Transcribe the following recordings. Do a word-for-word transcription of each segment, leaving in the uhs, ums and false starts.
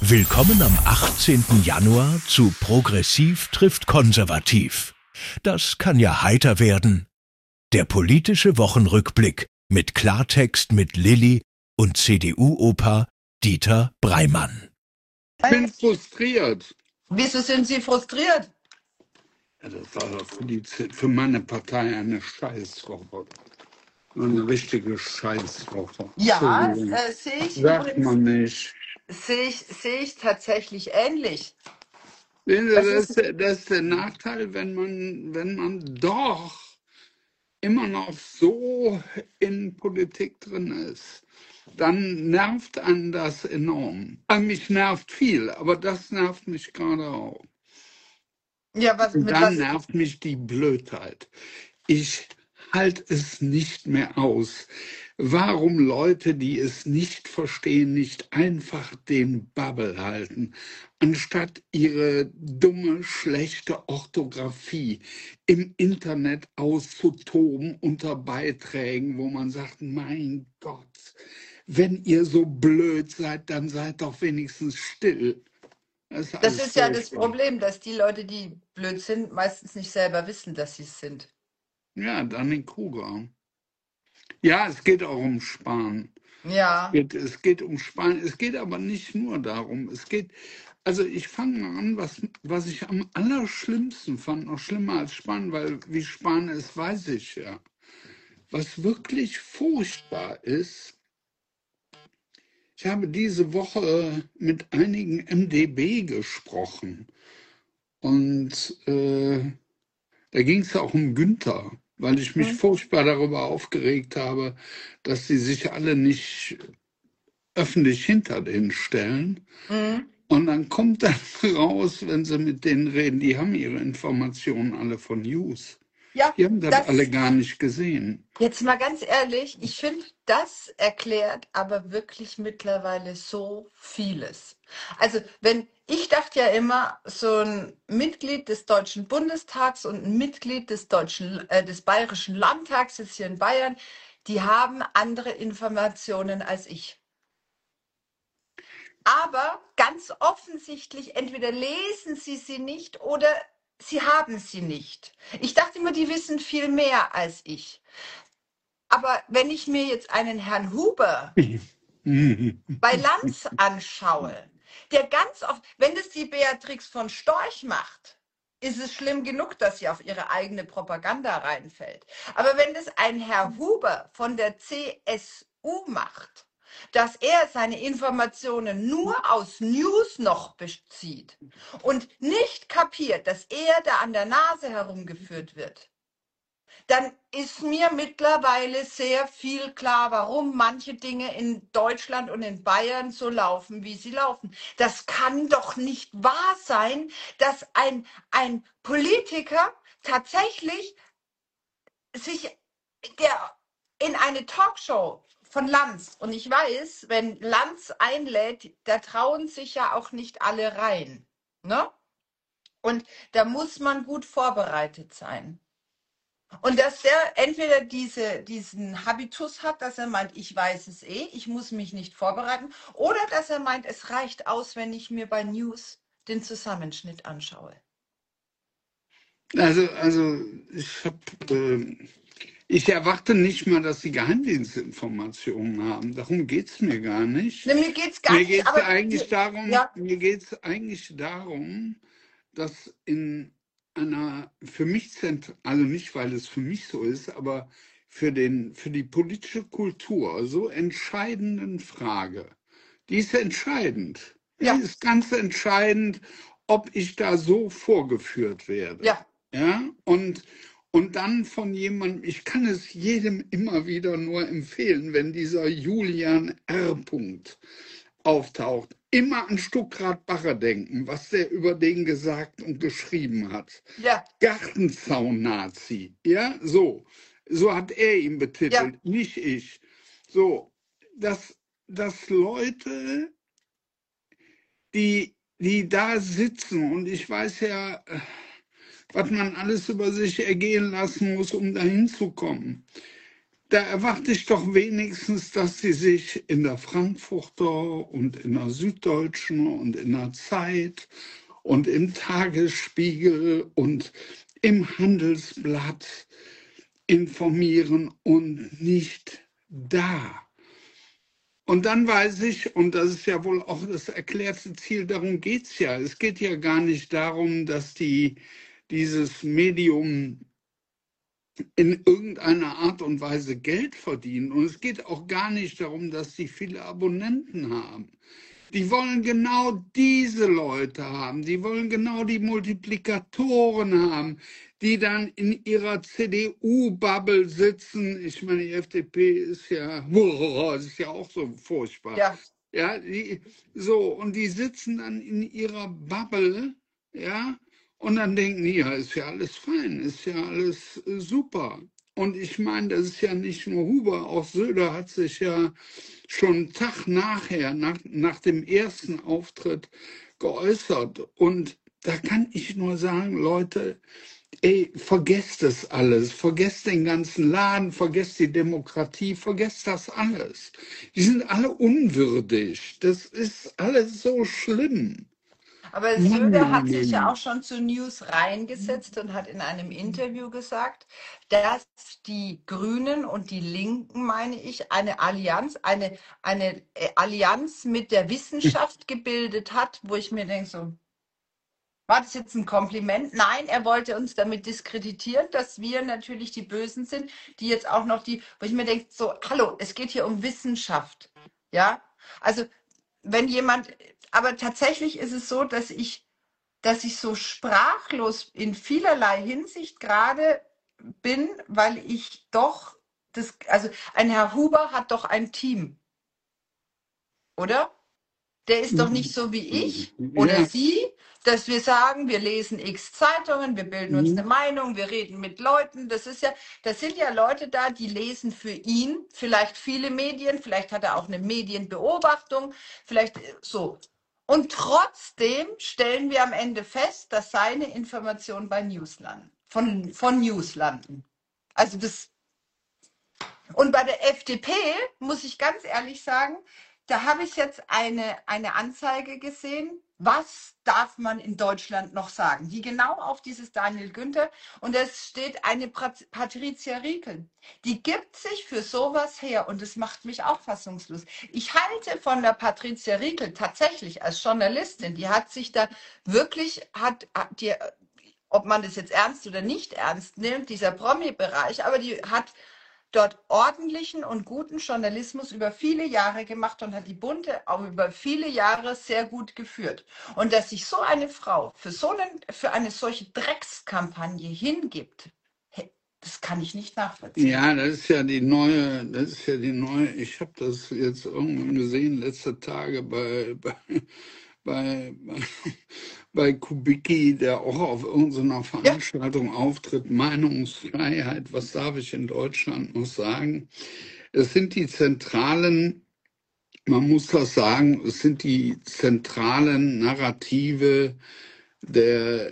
Willkommen am achtzehnten Januar zu Progressiv trifft Konservativ. Das kann ja heiter werden. Der politische Wochenrückblick mit Klartext mit Lilly und C D U-Opa Dieter Breimann. Ich bin frustriert. Wieso sind Sie frustriert? Ja, das war doch für, die, für meine Partei eine Scheißwoche. Eine richtige Scheißwoche. Ja, Entschuldigung. äh, sehe ich Sagt übrigens, man nicht. sehe ich, sehe ich tatsächlich ähnlich. Sehen Sie, Das Das ist, ist, das ist der Nachteil, wenn man, wenn man doch immer noch so in Politik drin ist. Dann nervt einen das enorm. Also mich nervt viel, aber das nervt mich gerade auch. ja, was, Und mit dann was? nervt mich die Blödheit. Ich halte es nicht mehr aus. Warum Leute, die es nicht verstehen, nicht einfach den Babbel halten, anstatt ihre dumme, schlechte Orthographie im Internet auszutoben unter Beiträgen, wo man sagt, mein Gott, wenn ihr so blöd seid, dann seid doch wenigstens still. Das ist Das alles ist ja das furchtbar. Problem, dass die Leute, die blöd sind, meistens nicht selber wissen, dass sie es sind. Ja, Danny Kruger. Ja, es geht auch um Sparen. Ja, Es geht, es geht um Sparen. Es geht aber nicht nur darum. Es geht, also ich fange mal an, was, was ich am allerschlimmsten fand, noch schlimmer als Sparen, weil wie Sparen ist, weiß ich ja. Was wirklich furchtbar ist, ich habe diese Woche mit einigen M D B gesprochen und äh, da ging es auch um Günther, weil ich mich hm, furchtbar darüber aufgeregt habe, dass sie sich alle nicht öffentlich hinter denen stellen. hm. Und dann kommt dann raus, wenn sie mit denen reden, die haben ihre Informationen alle von News. Ja, Die haben das alle das, gar nicht gesehen. jetzt mal ganz ehrlich, ich finde, das erklärt aber wirklich mittlerweile so vieles. Also, wenn ich dachte ja immer, so ein Mitglied des Deutschen Bundestags und ein Mitglied des deutschen, äh, des Bayerischen Landtags jetzt hier in Bayern, die haben andere Informationen als ich. Aber ganz offensichtlich, entweder lesen sie sie nicht oder sie haben sie nicht. Ich dachte immer, die wissen viel mehr als ich. Aber wenn ich mir jetzt einen Herrn Huber bei Lanz anschaue, der ganz oft, wenn das die Beatrix von Storch macht, ist es schlimm genug, dass sie auf ihre eigene Propaganda reinfällt. Aber wenn das ein Herr Huber von der C S U macht, dass er seine Informationen nur aus News noch bezieht und nicht kapiert, dass er da an der Nase herumgeführt wird, dann ist mir mittlerweile sehr viel klar, warum manche Dinge in Deutschland und in Bayern so laufen, wie sie laufen. Das kann doch nicht wahr sein, dass ein, ein Politiker tatsächlich sich der in eine Talkshow von Lanz, und ich weiß, wenn Lanz einlädt, da trauen sich ja auch nicht alle rein. Ne? Und da muss man gut vorbereitet sein. Und dass der entweder diese, diesen Habitus hat, dass er meint, ich weiß es eh, ich muss mich nicht vorbereiten, oder dass er meint, es reicht aus, wenn ich mir bei News den Zusammenschnitt anschaue. Also, also ich habe, äh, ich erwarte nicht mal, dass sie Geheimdienstinformationen haben. Darum geht es mir gar nicht. Ne, mir geht es gar Mir nicht, geht es aber eigentlich die, darum, ja, mir geht's eigentlich darum, dass in einer für mich zent also nicht, weil es für mich so ist, aber für den für die politische Kultur so entscheidenden Frage. Die ist entscheidend. Die ja, ist ganz entscheidend, ob ich da so vorgeführt werde. ja, Ja, und und dann von jemandem, ich kann es jedem immer wieder nur empfehlen, wenn dieser Julian R. Punkt auftaucht, immer an Stuckrad Barre denken, was der über den gesagt und geschrieben hat. ja, Gartenzaun-Nazi, ja, so. So hat er ihn ja, betitelt, nicht ich. So, dass, dass Leute, die, die da sitzen, und ich weiß ja, äh, was man alles über sich ergehen lassen muss, um dahin zu kommen. Da erwarte ich doch wenigstens, dass sie sich in der Frankfurter und in der Süddeutschen und in der Zeit und im Tagesspiegel und im Handelsblatt informieren und nicht da. Und dann weiß ich, und das ist ja wohl auch das erklärte Ziel, darum geht es ja. Es geht ja gar nicht darum, dass die, dieses Medium in irgendeiner Art und Weise Geld verdienen. Und es geht auch gar nicht darum, dass sie viele Abonnenten haben. Die wollen genau diese Leute haben, die wollen genau die Multiplikatoren haben, die dann in ihrer C D U-Bubble sitzen. Ich meine, die F D P ist ja, ist ja auch so furchtbar. Ja. Ja, die, so, und die sitzen dann in ihrer Bubble, ja, und dann denken die, ja, ist ja alles fein, ist ja alles äh, super. Und ich meine, das ist ja nicht nur Huber, auch Söder hat sich ja schon einen Tag nachher, nach, nach dem ersten Auftritt geäußert. Und da kann ich nur sagen, Leute, ey, vergesst das alles, vergesst den ganzen Laden, vergesst die Demokratie, vergesst das alles. Die sind alle unwürdig. Das ist alles so schlimm. Aber Mann, Söder Mann, hat sich ja Mann. auch schon zu News reingesetzt und hat in einem Interview gesagt, dass die Grünen und die Linken, meine ich, eine Allianz, eine, eine äh, Allianz mit der Wissenschaft gebildet hat, wo ich mir denke, so, war das jetzt ein Kompliment? Nein, er wollte uns damit diskreditieren, dass wir natürlich die Bösen sind, die jetzt auch noch die, wo ich mir denke, so, hallo, es geht hier um Wissenschaft. Ja, also wenn jemand, aber tatsächlich ist es so, dass ich dass ich so sprachlos in vielerlei Hinsicht gerade bin, weil ich doch das, also ein Herr Huber hat doch ein Team, oder? Der ist doch nicht so wie ich oder Ja, Sie, dass wir sagen, wir lesen x Zeitungen, wir bilden uns eine Meinung, wir reden mit Leuten. Das ist ja, das sind ja Leute da, die lesen für ihn vielleicht viele Medien, vielleicht hat er auch eine Medienbeobachtung, vielleicht äh, so. Und trotzdem stellen wir am Ende fest, dass seine Informationen bei News landen, von, von News landen. Also das, und bei der F D P muss ich ganz ehrlich sagen, da habe ich jetzt eine, eine Anzeige gesehen, was darf man in Deutschland noch sagen, die genau auf dieses Daniel Günther, und es steht eine Pat- Patricia Riekel, die gibt sich für sowas her und das macht mich auch fassungslos. Ich halte von der Patricia Riekel tatsächlich als Journalistin, die hat sich da wirklich, hat, hat die, ob man das jetzt ernst oder nicht ernst nimmt, dieser Promi-Bereich, aber die hat dort ordentlichen und guten Journalismus über viele Jahre gemacht und hat die Bunte auch über viele Jahre sehr gut geführt. Und dass sich so eine Frau für so einen, für eine solche Dreckskampagne hingibt, hey, das kann ich nicht nachvollziehen. ja, das ist ja die neue, das ist ja die neue, ich habe das jetzt irgendwann gesehen, letzte Tage bei, bei, bei, bei, bei Kubicki, der auch auf irgendeiner Ja, Veranstaltung auftritt, Meinungsfreiheit, was darf ich in Deutschland noch sagen? Es sind die zentralen, man muss das sagen, es sind die zentralen Narrative der,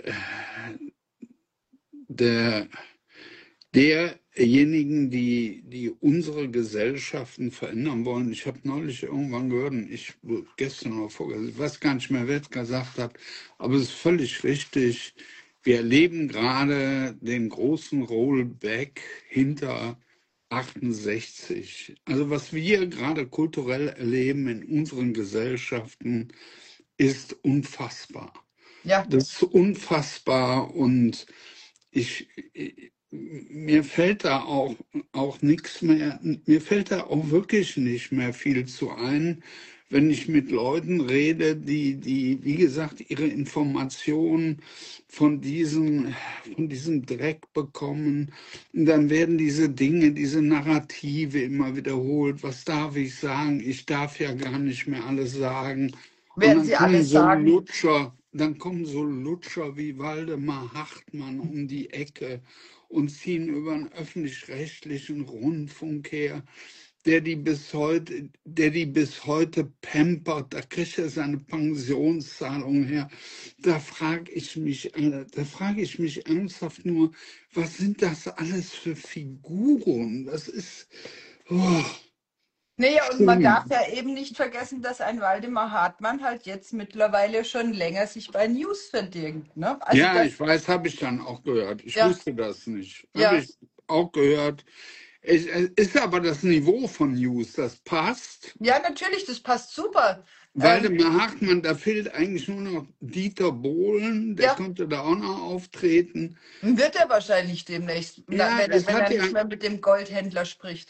der derjenigen, die, die unsere Gesellschaften verändern wollen. Ich habe neulich irgendwann gehört, und ich gestern oder vorgestern, ich weiß gar nicht mehr, wer es gesagt hat, aber es ist völlig richtig. Wir erleben gerade den großen Rollback hinter achtundsechzig. Also was wir gerade kulturell erleben in unseren Gesellschaften, ist unfassbar. ja. Das ist unfassbar und ich, mir fällt da auch, auch nichts mehr, mir fällt da auch wirklich nicht mehr viel zu ein, wenn ich mit Leuten rede, die, die, wie gesagt, ihre Informationen von diesem, von diesem Dreck bekommen. Und dann werden diese Dinge, diese Narrative immer wiederholt. Was darf ich sagen? Ich darf ja gar nicht mehr alles sagen. Und Werden dann Sie kommen alles so sagen? Lutscher, dann kommen so Lutscher wie Waldemar Hartmann um die Ecke und ziehen über einen öffentlich-rechtlichen Rundfunk her. der die bis heute, der die bis heute pampert, da kriegt er seine Pensionszahlung her. Da frage ich mich, äh, da frage ich mich ernsthaft nur, was sind das alles für Figuren? Das ist, oh, Naja, und man darf schlimm. ja eben nicht vergessen, dass ein Waldemar Hartmann halt jetzt mittlerweile schon länger sich bei News verdingt, ne? Also Ja, das, ich weiß, habe ich dann auch gehört. Ich ja, wusste das nicht. Habe ja, ich auch gehört. Es, es ist aber das Niveau von News, das passt. ja, natürlich, das passt super. Ähm, Waldemar Hartmann, da fehlt eigentlich nur noch Dieter Bohlen, der ja, könnte da auch noch auftreten. wird er wahrscheinlich demnächst, na, Ja, wenn er, es wenn hat er ja, nicht mehr mit dem Goldhändler spricht.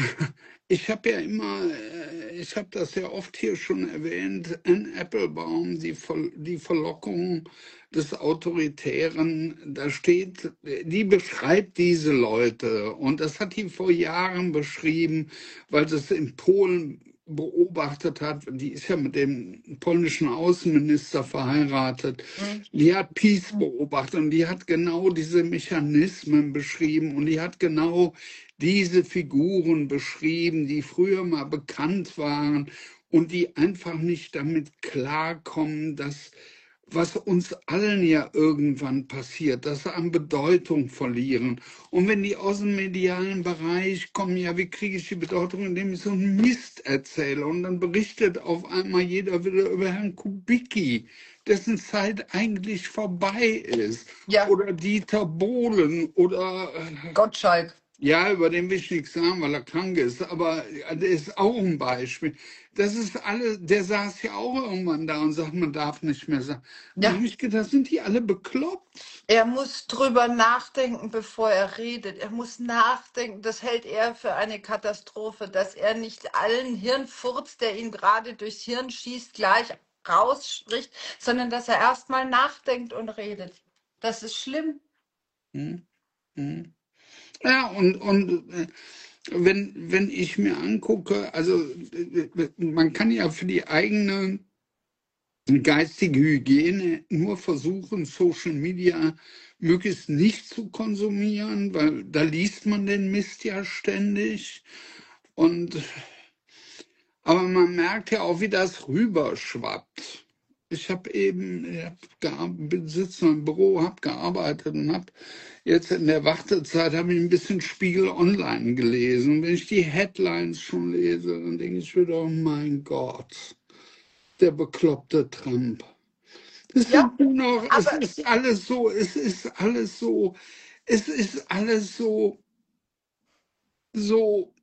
ich habe ja immer, äh, ich habe das ja oft hier schon erwähnt, Anne Applebaum, die, Ver die Verlockung des Autoritären, da steht, die beschreibt diese Leute und das hat die vor Jahren beschrieben, weil das in Polen beobachtet hat, die ist ja mit dem polnischen Außenminister verheiratet, Hm. die hat Peace beobachtet und die hat genau diese Mechanismen beschrieben und die hat genau diese Figuren beschrieben, die früher mal bekannt waren und die einfach nicht damit klarkommen, dass was uns allen ja irgendwann passiert, dass sie an Bedeutung verlieren. Und wenn die aus dem medialen Bereich kommen, ja, wie kriege ich die Bedeutung, indem ich so einen Mist erzähle? Und dann berichtet auf einmal jeder wieder über Herrn Kubicki, dessen Zeit eigentlich vorbei ist. Ja, Oder Dieter Bohlen oder äh, Gottschalk. ja, über den will ich nichts sagen, weil er krank ist, aber der ist auch ein Beispiel. Das ist alle, der saß ja auch irgendwann da und sagt, man darf nicht mehr sagen. Da Ja, habe ich gedacht, sind die alle bekloppt? er muss drüber nachdenken, bevor er redet. Er muss nachdenken. Das hält er für eine Katastrophe, dass er nicht allen Hirnfurz, der ihm gerade durchs Hirn schießt, gleich rausspricht, sondern dass er erstmal nachdenkt und redet. Das ist schlimm. Hm? Hm? Ja, und, und äh, wenn, wenn ich mir angucke, also äh, äh, man kann ja für die eigene geistige Hygiene nur versuchen, Social Media möglichst nicht zu konsumieren, weil da liest man den Mist ja ständig. Und aber man merkt ja auch, wie das rüberschwappt. Ich habe eben, ich hab gear- sitze im Büro, habe gearbeitet und habe jetzt in der Wartezeit habe ich ein bisschen Spiegel Online gelesen. Und wenn ich die Headlines schon lese, dann denke ich wieder, oh mein Gott, der bekloppte Trump. Das Ja, sind nur noch, es aber ist alles so, es ist alles so, es ist alles so, so.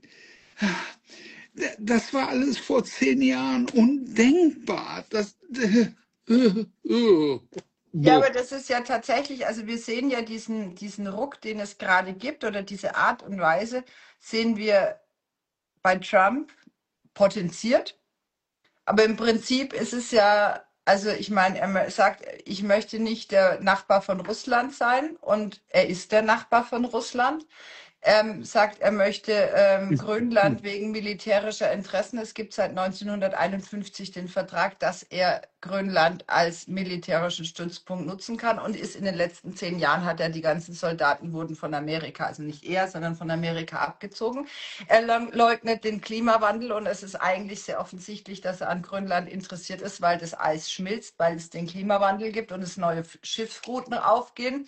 Das war alles vor zehn Jahren undenkbar. Das, äh, äh, äh, ja, aber boah. das ist ja tatsächlich, also wir sehen ja diesen, diesen Ruck, den es gerade gibt, oder diese Art und Weise, sehen wir bei Trump potenziert. Aber im Prinzip ist es ja, also ich meine, er mö- sagt, ich möchte nicht der Nachbar von Russland sein und er ist der Nachbar von Russland. Ähm, sagt, er möchte ähm, Grönland wegen militärischer Interessen. Es gibt seit neunzehnhunderteinundfünfzig den Vertrag, dass er Grönland als militärischen Stützpunkt nutzen kann und ist in den letzten zehn Jahren hat er die ganzen Soldaten wurden von Amerika, also nicht er, sondern von Amerika abgezogen. Er leug- leugnet den Klimawandel und es ist eigentlich sehr offensichtlich, dass er an Grönland interessiert ist, weil das Eis schmilzt, weil es den Klimawandel gibt und es neue F- Schiffsrouten aufgehen.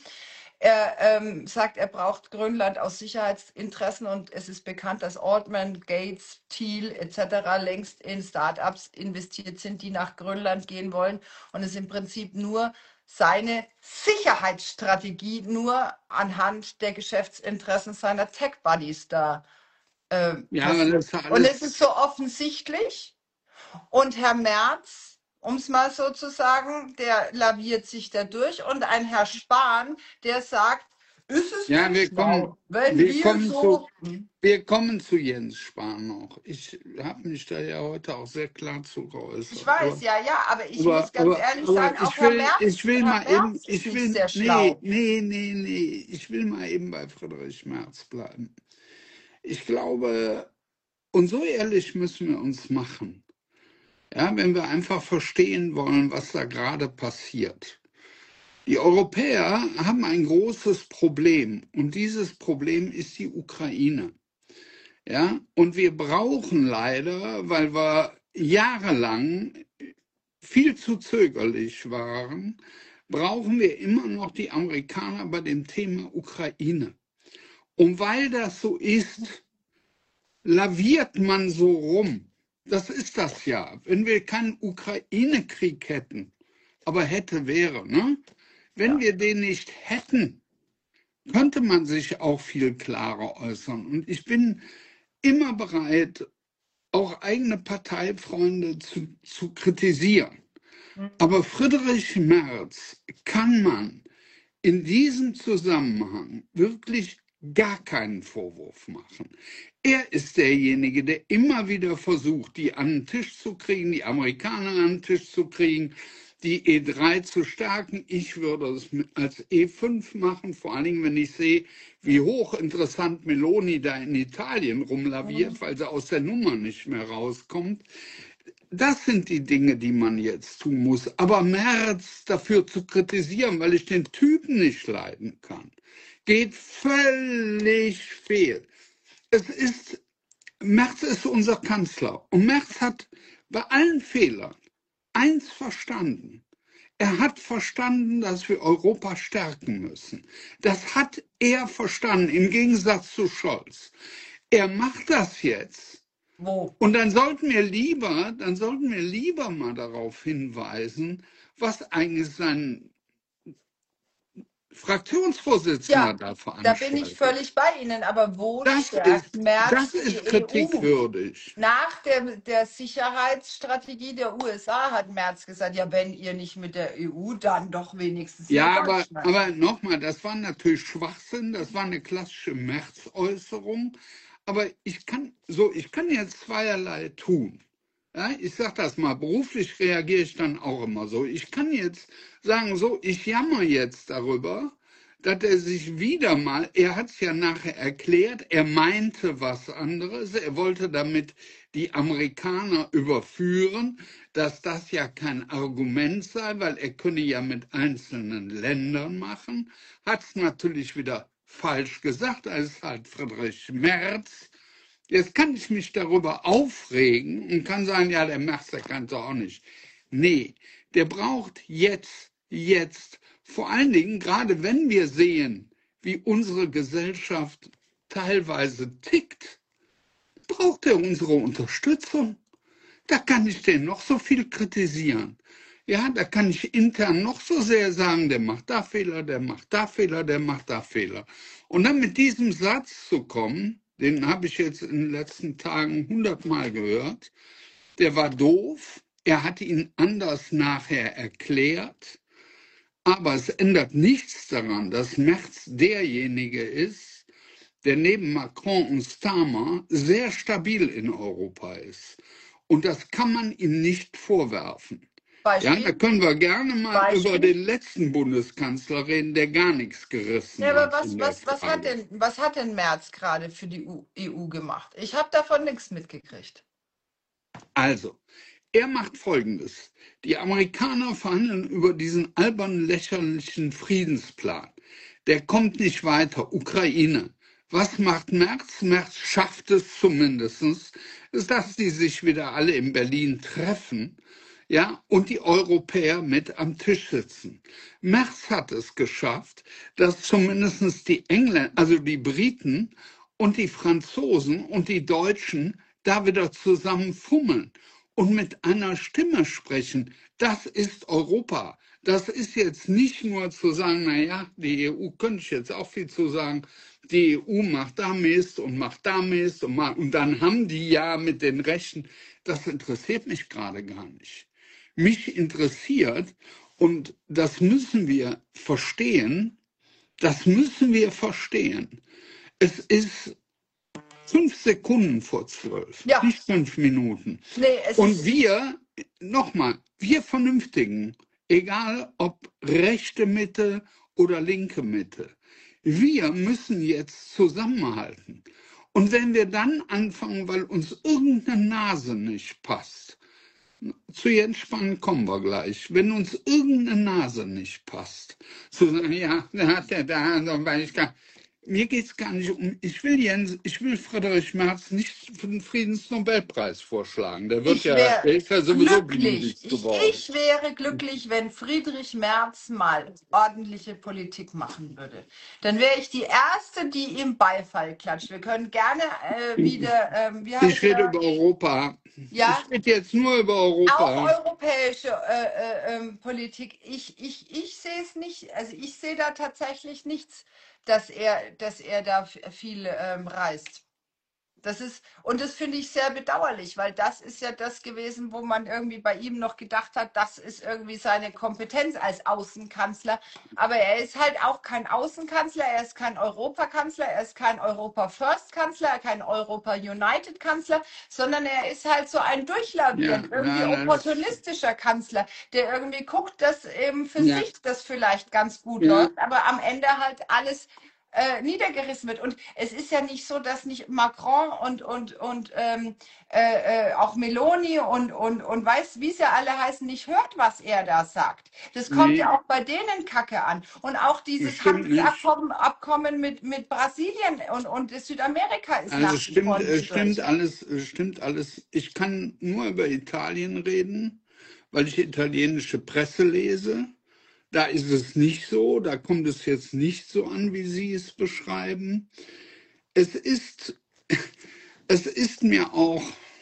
Er ähm, sagt, er braucht Grönland aus Sicherheitsinteressen und es ist bekannt, dass Altman, Gates, Thiel et cetera längst in Startups investiert sind, die nach Grönland gehen wollen und es im Prinzip nur seine Sicherheitsstrategie nur anhand der Geschäftsinteressen seiner Tech-Buddies da äh, Ja, aber passiert. das ist Und es ist alles, so offensichtlich. Und Herr Merz, um es mal so zu sagen, der laviert sich da durch. Und ein Herr Spahn, der sagt, ist es ja, nicht wir kommen, schlau, wenn wir wir kommen zu, so. Hm, wir kommen zu Jens Spahn noch. Ich habe mich da ja heute auch sehr klar zu Ich geäußert. weiß, Aber, ja, ja, aber ich muss aber, ganz aber, ehrlich sagen, aber auch ich Herr will, ich Merz, will Herr mal eben, Merz ist ich nicht will, sehr nee, schlau. nee, nee, nee, ich will mal eben bei Friedrich Merz bleiben. Ich glaube, und so ehrlich müssen wir uns machen. Ja, wenn wir einfach verstehen wollen, was da gerade passiert. Die Europäer haben ein großes Problem und dieses Problem ist die Ukraine. Ja, und wir brauchen leider, weil wir jahrelang viel zu zögerlich waren, brauchen wir immer noch die Amerikaner bei dem Thema Ukraine. Und weil das so ist, laviert man so rum. Das ist das ja. Wenn wir keinen Ukraine-Krieg hätten, aber hätte, wäre, ne? Wenn Ja. wir den nicht hätten, könnte man sich auch viel klarer äußern. Und ich bin immer bereit, auch eigene Parteifreunde zu, zu kritisieren. Mhm. Aber Friedrich Merz kann man in diesem Zusammenhang wirklich gar keinen Vorwurf machen. Er ist derjenige, der immer wieder versucht, die an den Tisch zu kriegen, die Amerikaner an den Tisch zu kriegen, die E drei zu stärken. Ich würde es als E fünf machen, vor allen Dingen, wenn ich sehe, wie hochinteressant Meloni da in Italien rumlaviert, Mhm. weil sie aus der Nummer nicht mehr rauskommt. Das sind die Dinge, die man jetzt tun muss. Aber Merz dafür zu kritisieren, weil ich den Typen nicht leiden kann, geht völlig fehl. Es ist, Merz ist unser Kanzler. Und Merz hat bei allen Fehlern eins verstanden. Er hat verstanden, dass wir Europa stärken müssen. Das hat er verstanden, im Gegensatz zu Scholz. Er macht das jetzt. Wo? Und dann sollten wir lieber, dann sollten wir lieber mal darauf hinweisen, was eigentlich sein Fraktionsvorsitzender Ja, da da bin ich veranstaltet. völlig bei Ihnen. Aber wo Das stärkt ist, Merz das die ist E U? kritikwürdig. Nach der, der Sicherheitsstrategie der U S A hat Merz gesagt, ja, wenn ihr nicht mit der E U, dann doch wenigstens mit Ja, aber, Deutschland. aber nochmal, das war natürlich Schwachsinn, das war eine klassische Merz-Äußerung. Aber ich kann so, ich kann jetzt zweierlei tun. Ja, ich sage das mal, beruflich reagiere ich dann auch immer so. Ich kann jetzt sagen, so, ich jammer jetzt darüber, dass er sich wieder mal, er hat es ja nachher erklärt, er meinte was anderes, er wollte damit die Amerikaner überführen, dass das ja kein Argument sei, weil er könne ja mit einzelnen Ländern machen, hat es natürlich wieder falsch gesagt, er ist halt Friedrich Merz. Jetzt kann ich mich darüber aufregen und kann sagen, ja, der Merz, der kann es auch nicht. Nee, der braucht jetzt, jetzt, vor allen Dingen, gerade wenn wir sehen, wie unsere Gesellschaft teilweise tickt, braucht er unsere Unterstützung. Da kann ich den noch so viel kritisieren. Ja, da kann ich intern noch so sehr sagen, der macht da Fehler, der macht da Fehler, der macht da Fehler. Und dann mit diesem Satz zu kommen, den habe ich jetzt in den letzten Tagen hundertmal gehört, der war doof, er hat ihn anders nachher erklärt, aber es ändert nichts daran, dass Merz derjenige ist, der neben Macron und Starmer sehr stabil in Europa ist. Und das kann man ihm nicht vorwerfen. Ja, da Beispiel? können wir gerne mal über Beispiel? den letzten Bundeskanzler reden, der gar nichts gerissen Ja, aber hat was, in der was, was hat Frage. denn, was hat denn Merz gerade für die U- E U gemacht? Ich habe davon nichts mitgekriegt. Also, er macht Folgendes. Die Amerikaner verhandeln über diesen albernen, lächerlichen Friedensplan. Der kommt nicht weiter. Ukraine. Was macht Merz? Merz schafft es zumindest, ist, dass die sich wieder alle in Berlin treffen, ja, und die Europäer mit am Tisch sitzen. Merz hat es geschafft, dass zumindest die Engländer, also die Briten und die Franzosen und die Deutschen da wieder zusammen fummeln und mit einer Stimme sprechen. Das ist Europa. Das ist jetzt nicht nur zu sagen, naja, die E U könnte ich jetzt auch viel zu sagen, die E U macht da Mist und macht da Mist und, macht, und dann haben die ja mit den Rechten. Das interessiert mich gerade gar nicht. Mich interessiert, und das müssen wir verstehen, das müssen wir verstehen. Es ist fünf Sekunden vor zwölf, Ja, nicht fünf Minuten. nee, es Und ist, wir, nochmal, wir Vernünftigen, egal ob rechte Mitte oder linke Mitte, wir müssen jetzt zusammenhalten. Und wenn wir dann anfangen, weil uns irgendeine Nase nicht passt, zu Jens Spahn kommen wir gleich, wenn uns irgendeine Nase nicht passt, zu sagen, ja, da hat er da, weil ich kann, mir geht es gar nicht um, ich will Jens, ich will Friedrich Merz nicht für den Friedensnobelpreis vorschlagen. Der wird Ich ja, wäre der ist ja sowieso glücklich, gnädig ich, geworden. ich wäre glücklich, wenn Friedrich Merz mal ordentliche Politik machen würde. Dann wäre ich die Erste, die ihm Beifall klatscht. Wir können gerne äh, wieder, ähm, wie Ich heißt rede er? über Europa. Ja, Ich rede jetzt nur über auch Europa. europäische äh, äh, ähm, Politik. Ich, ich, ich sehe es nicht, also ich sehe da tatsächlich nichts, dass er, dass er da f- viel ähm, reißt. Das ist, und das finde ich sehr bedauerlich, weil das ist ja das gewesen, wo man irgendwie bei ihm noch gedacht hat, das ist irgendwie seine Kompetenz als Außenkanzler. Aber er ist halt auch kein Außenkanzler, er ist kein Europakanzler, er ist kein Europa-First-Kanzler, kein Europa-United-Kanzler, sondern er ist halt so ein Ja, durchlavierend, irgendwie ja, das, opportunistischer Kanzler, der irgendwie guckt, dass eben für ja, sich das vielleicht ganz gut ja, läuft, aber am Ende halt alles äh, niedergerissen wird. Und es ist ja nicht so, dass nicht Macron und, und, und ähm, äh, äh, auch Meloni und, und, und weiß, wie sie alle heißen, nicht hört, was er da sagt. Das kommt nee, ja auch bei denen Kacke an. Und auch dieses bestimmt nicht. Handelsabkommen Abkommen mit, mit Brasilien und, und Südamerika ist Also nach wie stimmt, vor äh, nicht stimmt durch. alles, äh, stimmt alles. Ich kann nur über Italien reden, weil ich italienische Presse lese. Da ist es nicht so, da kommt es jetzt nicht so an, wie Sie es beschreiben. Es ist, es ist mir auch,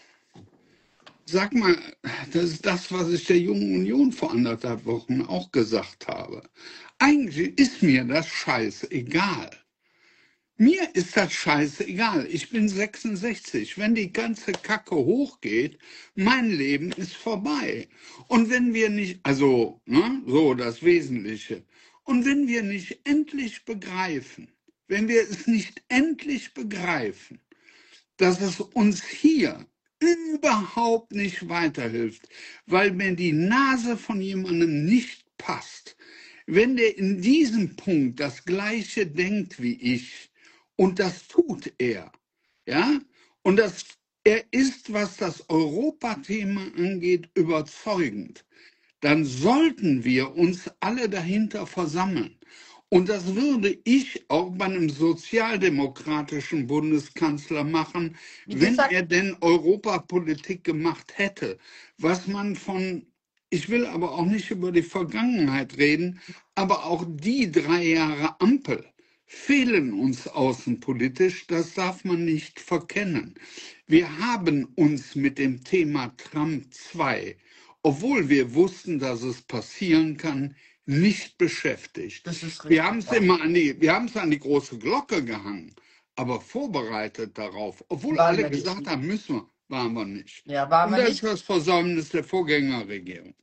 sag mal, das ist das, was ich der Jungen Union vor anderthalb Wochen auch gesagt habe. Eigentlich ist mir das scheißegal. Mir ist das scheißegal. Ich bin sechsundsechzig. Wenn die ganze Kacke hochgeht, mein Leben ist vorbei. Und wenn wir nicht, also, ne, so das Wesentliche. Und wenn wir nicht endlich begreifen, wenn wir es nicht endlich begreifen, dass es uns hier überhaupt nicht weiterhilft, weil mir die Nase von jemandem nicht passt, wenn der in diesem Punkt das Gleiche denkt wie ich, und das tut er, ja, und das, er ist, was das Europathema angeht, überzeugend, dann sollten wir uns alle dahinter versammeln. Und das würde ich auch bei einem sozialdemokratischen Bundeskanzler machen, Wie wenn gesagt, er denn Europapolitik gemacht hätte. Was man von, ich will aber auch nicht über die Vergangenheit reden, aber auch die drei Jahre Ampel fehlen uns außenpolitisch, das darf man nicht verkennen. Wir haben uns mit dem Thema Trump zwei, obwohl wir wussten, dass es passieren kann, nicht beschäftigt. das ist Wir haben richtig. es immer an die, wir haben es an die große Glocke gehangen, aber vorbereitet darauf, obwohl Waren alle wir nicht. gesagt haben, müssen wir, waren wir nicht. Ja, waren Und wir das ist nicht. das Versäumnis der Vorgängerregierung.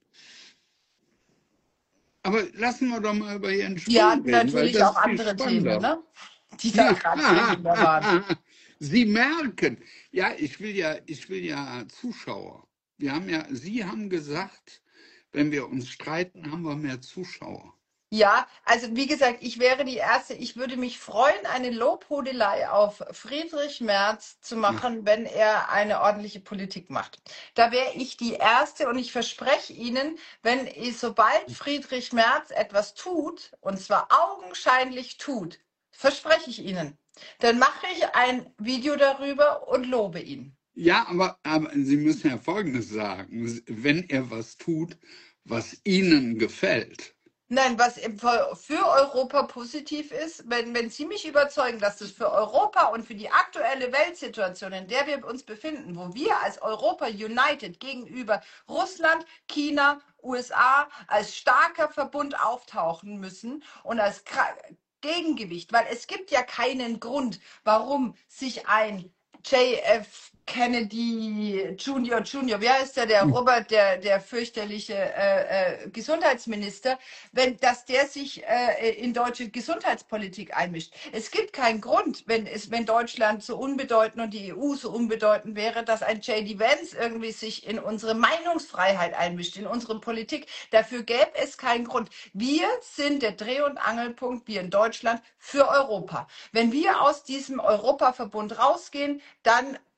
Aber lassen wir doch mal über Jens Die Spahn hatten reden, weil natürlich das auch ist viel andere Themen, spannender. ne? Die da gerade dringender waren. Sie merken, ja, ich will ja, ich will ja Zuschauer. Wir haben ja, Sie haben gesagt, wenn wir uns streiten, haben wir mehr Zuschauer. Ja, also wie gesagt, ich wäre die Erste. Ich würde mich freuen, eine Lobhudelei auf Friedrich Merz zu Ja, machen, wenn er eine ordentliche Politik macht. Da wäre ich die Erste und ich verspreche Ihnen, wenn sobald Friedrich Merz etwas tut, und zwar augenscheinlich tut, verspreche ich Ihnen, dann mache ich ein Video darüber und lobe ihn. ja, aber, aber Sie müssen ja Folgendes sagen, wenn er was tut, was Ihnen gefällt. Nein, was im- für für Europa positiv ist, wenn, wenn Sie mich überzeugen, dass das für Europa und für die aktuelle Weltsituation, in der wir uns befinden, wo wir als Europa United gegenüber Russland, China, U S A als starker Verbund auftauchen müssen und als Kra- Gegengewicht, weil es gibt ja keinen Grund, warum sich ein J F. Kennedy Junior Junior, wie heißt der, der Robert, der, der fürchterliche äh, äh, Gesundheitsminister, wenn, dass der sich äh, in deutsche Gesundheitspolitik einmischt. Es gibt keinen Grund, wenn, es, wenn Deutschland so unbedeutend und die E U so unbedeutend wäre, dass ein J D Vance irgendwie sich in unsere Meinungsfreiheit einmischt, in unsere Politik. Dafür gäbe es keinen Grund. Wir sind der Dreh- und Angelpunkt, wir in Deutschland, für Europa. Wenn wir aus diesem Europaverbund rausgehen, dann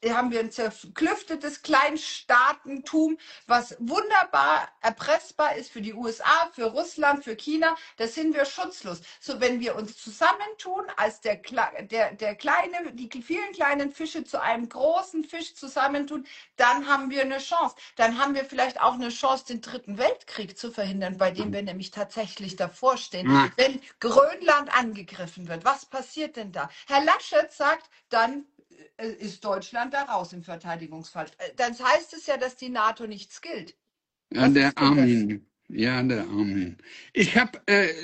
haben wir ein zerklüftetes Kleinstaatentum, was wunderbar erpressbar ist für die U S A, für Russland, für China. Da sind wir schutzlos. So, wenn wir uns zusammentun, als der, der, der kleine, die vielen kleinen Fische zu einem großen Fisch zusammentun, dann haben wir eine Chance. Dann haben wir vielleicht auch eine Chance, den Dritten Weltkrieg zu verhindern, bei dem wir nämlich tatsächlich davor stehen. Ah, Wenn Grönland angegriffen wird, was passiert denn da? Herr Laschet sagt, dann äh, ist Deutschland da raus im Verteidigungsfall. Äh, Dann heißt es ja, dass die NATO nichts gilt. ja, Was der ist denn das? Armin. Ja, der Armin. Ich habe, äh,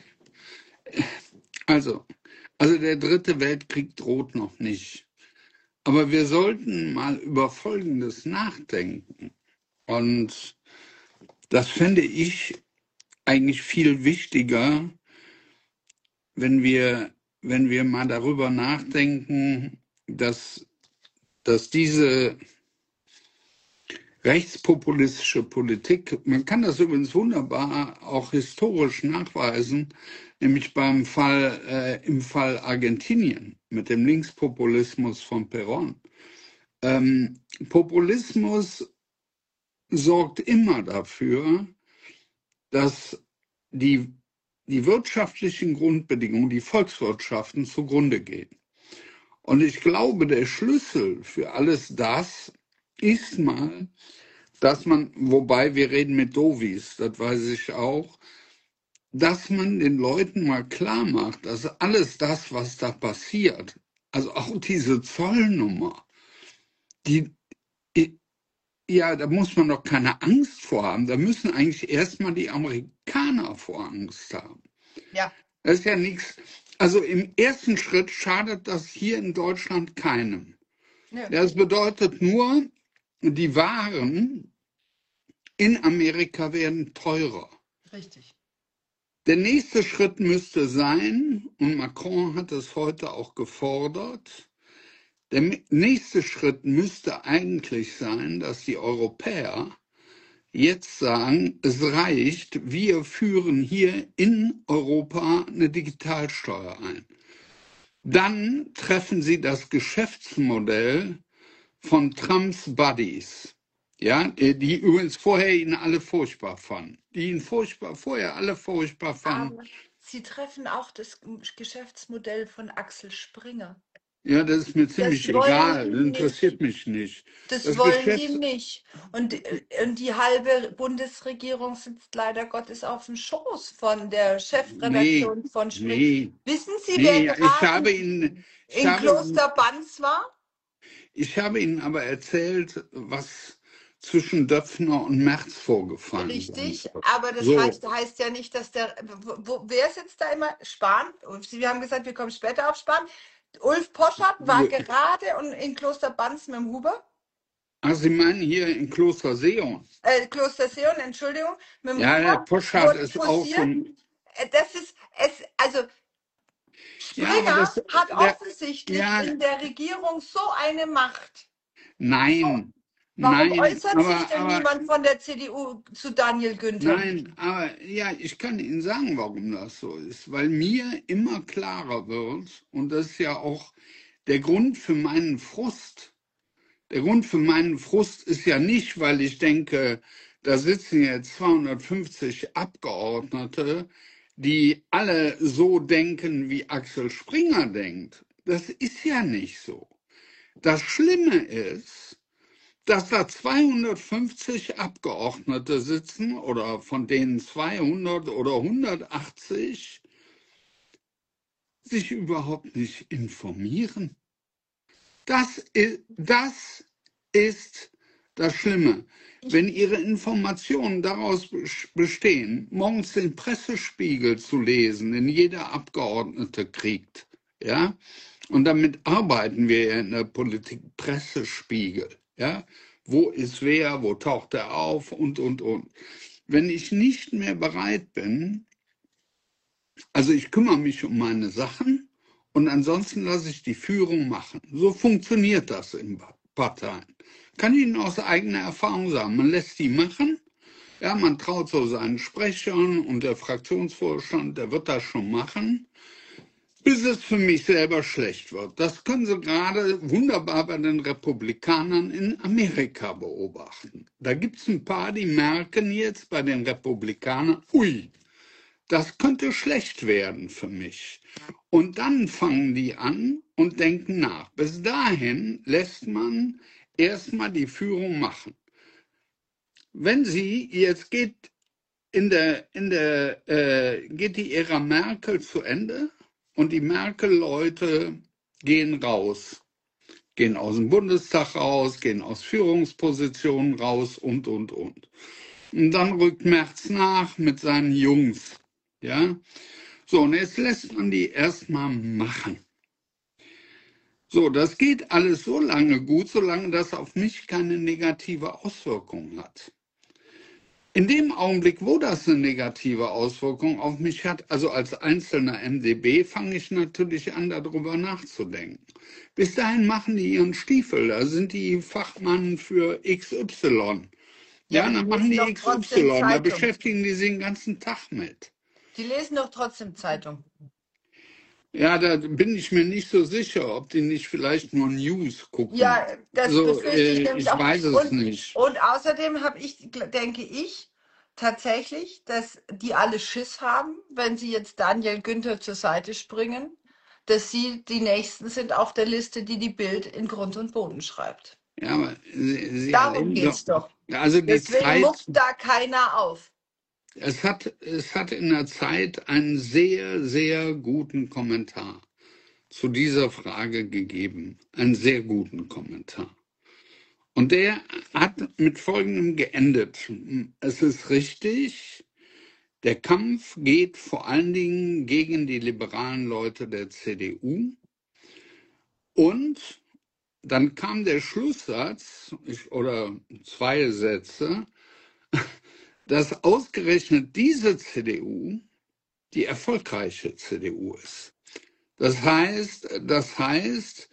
also, also der Dritte Weltkrieg droht noch nicht. Aber wir sollten mal über Folgendes nachdenken. Und das fände ich eigentlich viel wichtiger, wenn wir, wenn wir mal darüber nachdenken, dass, dass diese rechtspopulistische Politik, man kann das übrigens wunderbar auch historisch nachweisen, nämlich beim Fall, äh, im Fall Argentinien mit dem Linkspopulismus von Perón. Ähm, Populismus sorgt immer dafür, dass die, die wirtschaftlichen Grundbedingungen, die Volkswirtschaften zugrunde gehen. Und ich glaube, der Schlüssel für alles das ist mal, dass man, wobei wir reden mit Dovis, das weiß ich auch, dass man den Leuten mal klar macht, dass alles das, was da passiert, also auch diese Zollnummer, die, ja, da muss man doch keine Angst vor haben. Da müssen eigentlich erstmal die Amerikaner vor Angst haben. Ja. Das ist ja nichts. Also im ersten Schritt schadet das hier in Deutschland keinem. Ja. Das bedeutet nur, die Waren in Amerika werden teurer. Richtig. Der nächste Schritt müsste sein, und Macron hat es heute auch gefordert, der nächste Schritt müsste eigentlich sein, dass die Europäer jetzt sagen, es reicht, wir führen hier in Europa eine Digitalsteuer ein. Dann treffen sie das Geschäftsmodell von Trumps Buddies, ja, die übrigens vorher ihn alle furchtbar fanden, die ihn furchtbar, vorher alle furchtbar fanden. Aber Sie treffen auch das Geschäftsmodell von Axel Springer. Ja, das ist mir ziemlich Das wollen egal, die das interessiert nicht. mich nicht. Das, Das wollen die Geschäfts- nicht. Und, und die halbe Bundesregierung sitzt leider Gottes auf dem Schoß von der Nee, Chefredaktion von Springer. nee, Wissen Sie, wer nee, ich habe gerade Ihnen, ich in habe, Kloster Banz war? ich habe Ihnen aber erzählt, was zwischen Döpfner und Merz vorgefallen sein Richtig, soll. aber das So, heißt, heißt ja nicht, dass der. Wo, wo- wer sitzt da immer? Spahn? Sie haben gesagt, wir kommen später auf Spahn. Ulf Poschardt war gerade und in Kloster Banz mit dem Huber. ach, Sie meinen hier in Kloster Seon? Äh, Kloster Seon, Entschuldigung, mit dem Ja, der Huber Poschardt wurde ist auch so posiert. ein, Äh, Das ist es, also ja, aber Springer das, hat der, offensichtlich ja, in der Regierung so eine Macht. nein, Warum nein, äußert sich aber, denn aber, niemand von der C D U zu Daniel Günther? nein, aber ja, ich kann Ihnen sagen, warum das so ist, weil mir immer klarer wird, und das ist ja auch der Grund für meinen Frust. Der Grund für meinen Frust ist ja nicht, weil ich denke, da sitzen jetzt zweihundertfünfzig Abgeordnete, die alle so denken, wie Axel Springer denkt. Das ist ja nicht so. Das Schlimme ist, dass da zweihundertfünfzig Abgeordnete sitzen oder von denen zweihundert oder hundertachtzig sich überhaupt nicht informieren. Das ist, das ist das Schlimme. Wenn Ihre Informationen daraus bestehen, morgens den Pressespiegel zu lesen, den jeder Abgeordnete kriegt, ja, und damit arbeiten wir ja in der Politik, Pressespiegel, ja, wo ist wer, wo taucht er auf und, und, und. Wenn ich nicht mehr bereit bin, also ich kümmere mich um meine Sachen und ansonsten lasse ich die Führung machen. So funktioniert das in Parteien. Kann ich Ihnen aus eigener Erfahrung sagen. Man lässt die machen, ja, man traut so seinen Sprechern und der Fraktionsvorstand, der wird das schon machen. bis es für mich selber schlecht wird. Das können Sie gerade wunderbar bei den Republikanern in Amerika beobachten. Da gibt es ein paar, die merken jetzt bei den Republikanern, ui, das könnte schlecht werden für mich. Und dann fangen die an und denken nach. Bis dahin lässt man erstmal die Führung machen. Wenn sie, jetzt geht in der, in der, äh, geht die Ära Merkel zu Ende und die Merkel-Leute gehen raus, gehen aus dem Bundestag raus, gehen aus Führungspositionen raus und, und, und. Und dann rückt Merz nach mit seinen Jungs, ja. So, und jetzt lässt man die erstmal machen. So, das geht alles so lange gut, solange das auf mich keine negative Auswirkung hat. In dem Augenblick, wo das eine negative Auswirkung auf mich hat, also als einzelner M D B, fange ich natürlich an, darüber nachzudenken. Bis dahin machen die ihren Stiefel, da sind die Fachmann für X Y. Ja, Ja, aber die dann machen lesen die doch X trotzdem Y, da Zeitung. beschäftigen die sich den ganzen Tag mit. Die lesen doch trotzdem Zeitung. Ja, da bin ich mir nicht so sicher, ob die nicht vielleicht nur News gucken. Ja, das Also, befürchte ich äh, nämlich ich auch. weiß es Und, nicht. und außerdem habe ich, denke ich, tatsächlich, dass die alle Schiss haben, wenn sie jetzt Daniel Günther zur Seite springen, dass sie die Nächsten sind auf der Liste, die die Bild in Grund und Boden schreibt. Ja, aber Sie, Sie Darum erleben geht's doch. doch. Also die Deswegen Zeit, muckt da keiner auf. es hat, es hat in der Zeit einen sehr, sehr guten Kommentar zu dieser Frage gegeben. Einen sehr guten Kommentar. Und der hat mit Folgendem geendet. Es ist richtig, der Kampf geht vor allen Dingen gegen die liberalen Leute der C D U. Und dann kam der Schlusssatz, ich, oder zwei Sätze, dass ausgerechnet diese C D U die erfolgreiche C D U ist. Das heißt, das heißt,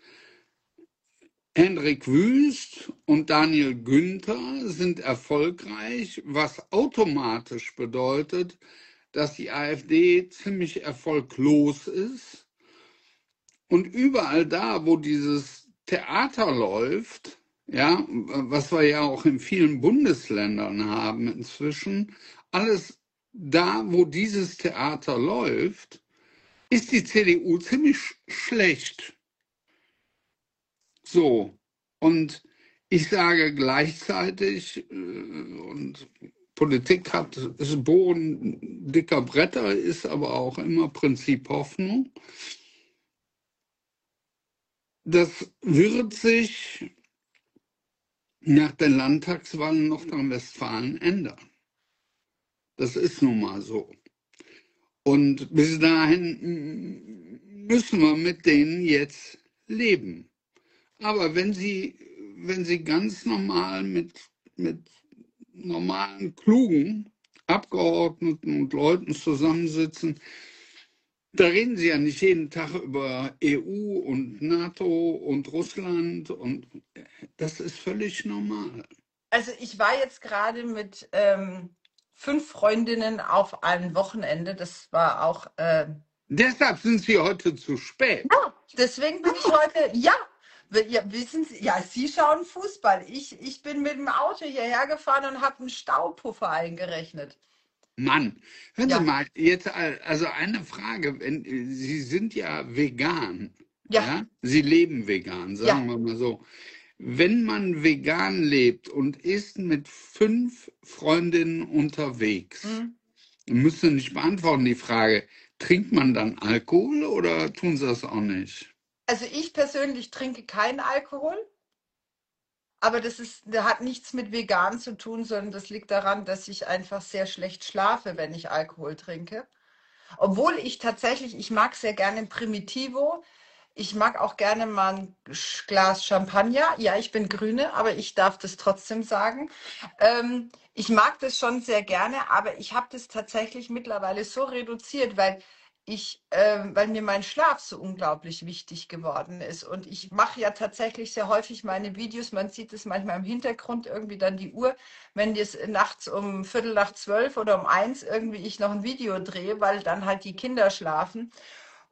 Hendrik Wüst und Daniel Günther sind erfolgreich, was automatisch bedeutet, dass die AfD ziemlich erfolglos ist. Und überall da, wo dieses Theater läuft, ja, was wir ja auch in vielen Bundesländern haben inzwischen, alles da, wo dieses Theater läuft, ist die C D U ziemlich schlecht. So, und ich sage gleichzeitig, äh, und Politik hat, ist Bohren dicker Bretter, ist aber auch immer Prinzip Hoffnung. Das wird sich nach den Landtagswahlen Nordrhein-Westfalen ändern. Das ist nun mal so. Und bis dahin müssen wir mit denen jetzt leben. Aber wenn Sie, wenn Sie ganz normal mit, mit normalen, klugen Abgeordneten und Leuten zusammensitzen, da reden Sie ja nicht jeden Tag über E U und NATO und Russland und das ist völlig normal. Also ich war jetzt gerade mit ähm, fünf Freundinnen auf einem Wochenende. Das war auch. Äh, Deshalb sind Sie heute zu spät. ja, deswegen bin ich heute. Ja, wir- ja, wissen Sie, ja, Sie schauen Fußball. Ich, ich bin mit dem Auto hierher gefahren und habe einen Staupuffer eingerechnet. Mann, hören Sie Ja, mal, jetzt al- also eine Frage, wenn, Sie sind ja vegan, ja, ja? Sie leben vegan, ja. sagen wir mal so. Wenn man vegan lebt und ist mit fünf Freundinnen unterwegs, Hm. müssen Sie nicht beantworten die Frage, trinkt man dann Alkohol oder tun Sie das auch nicht? Also ich persönlich trinke keinen Alkohol, aber das ist, der hat nichts mit vegan zu tun, sondern das liegt daran, dass ich einfach sehr schlecht schlafe, wenn ich Alkohol trinke. Obwohl ich tatsächlich, ich mag sehr gerne Primitivo. Ich mag auch gerne mal ein Sch- Glas Champagner. Ja, ich bin Grüne, aber ich darf das trotzdem sagen. Ähm, ich mag das schon sehr gerne, aber ich habe das tatsächlich mittlerweile so reduziert, weil ich, ähm, weil mir mein Schlaf so unglaublich wichtig geworden ist. Und ich mache ja tatsächlich sehr häufig meine Videos. Man sieht es manchmal im Hintergrund irgendwie dann die Uhr, wenn jetzt nachts um Viertel nach zwölf oder um eins irgendwie ich noch ein Video drehe, weil dann halt die Kinder schlafen.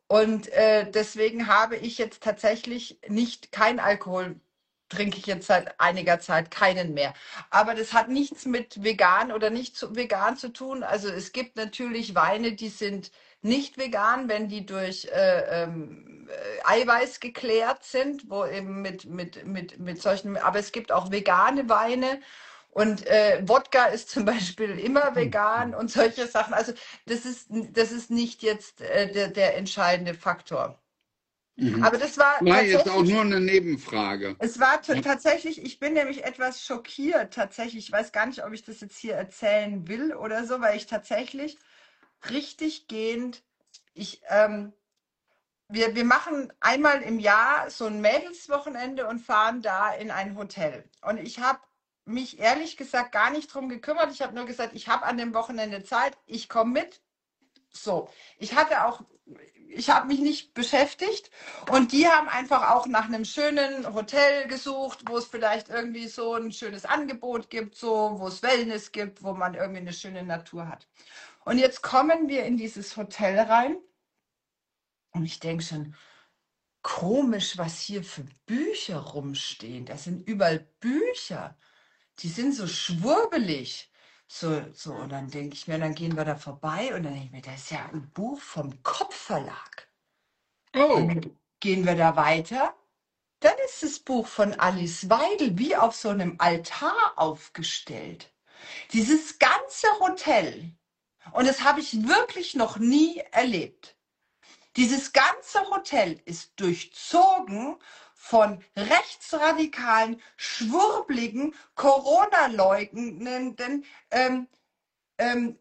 Und äh, deswegen habe ich jetzt tatsächlich nicht kein Alkohol, trinke ich jetzt seit einiger Zeit keinen mehr. Aber das hat nichts mit vegan oder nicht zu, vegan zu tun. Also es gibt natürlich Weine, die sind nicht vegan, wenn die durch äh, ähm, äh, Eiweiß geklärt sind, wo eben mit, mit, mit, mit solchen, aber es gibt auch vegane Weine. Und äh, Wodka ist zum Beispiel immer vegan und solche Sachen. Also das ist, das ist nicht jetzt äh, der, der entscheidende Faktor. Mhm. Aber das war War jetzt auch tatsächlich, nur eine Nebenfrage. es war t- Ja. tatsächlich, ich bin nämlich etwas schockiert, tatsächlich. Ich weiß gar nicht, ob ich das jetzt hier erzählen will oder so, weil ich tatsächlich richtig gehend, ich, ähm, wir, wir machen einmal im Jahr so ein Mädelswochenende und fahren da in ein Hotel. Und ich habe mich ehrlich gesagt gar nicht drum gekümmert. Ich habe nur gesagt, ich habe an dem Wochenende Zeit, ich komme mit. So, ich hatte auch, ich habe mich nicht beschäftigt und die haben einfach auch nach einem schönen Hotel gesucht, wo es vielleicht irgendwie so ein schönes Angebot gibt, so, wo es Wellness gibt, wo man irgendwie eine schöne Natur hat. Und jetzt kommen wir in dieses Hotel rein und ich denke schon, komisch, was hier für Bücher rumstehen. Da sind überall Bücher. Die sind so schwurbelig. So, so, und dann denke ich mir, dann gehen wir da vorbei und dann denke ich mir, das ist ja ein Buch vom Kopfverlag. Oh, Und dann gehen wir da weiter. Dann ist das Buch von Alice Weidel wie auf so einem Altar aufgestellt. Dieses ganze Hotel. Und das habe ich wirklich noch nie erlebt. Dieses ganze Hotel ist durchzogen von rechtsradikalen, schwurbligen, Corona-leugnenden ähm, ähm,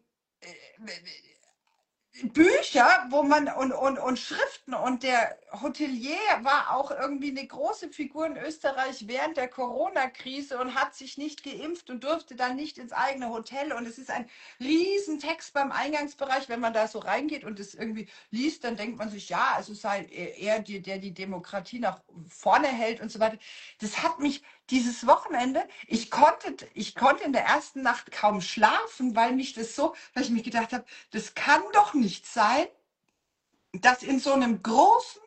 Bücher, wo man und, und, und Schriften und der Hotelier war auch irgendwie eine große Figur in Österreich während der Corona-Krise und hat sich nicht geimpft und durfte dann nicht ins eigene Hotel und es ist ein Riesentext beim Eingangsbereich, wenn man da so reingeht und es irgendwie liest, dann denkt man sich, ja, also sei er, die, der die Demokratie nach vorne hält und so weiter. Das hat mich dieses Wochenende, ich konnte, ich konnte in der ersten Nacht kaum schlafen, weil mich das so, weil ich mir gedacht habe, das kann doch nicht sein, dass in so einem großen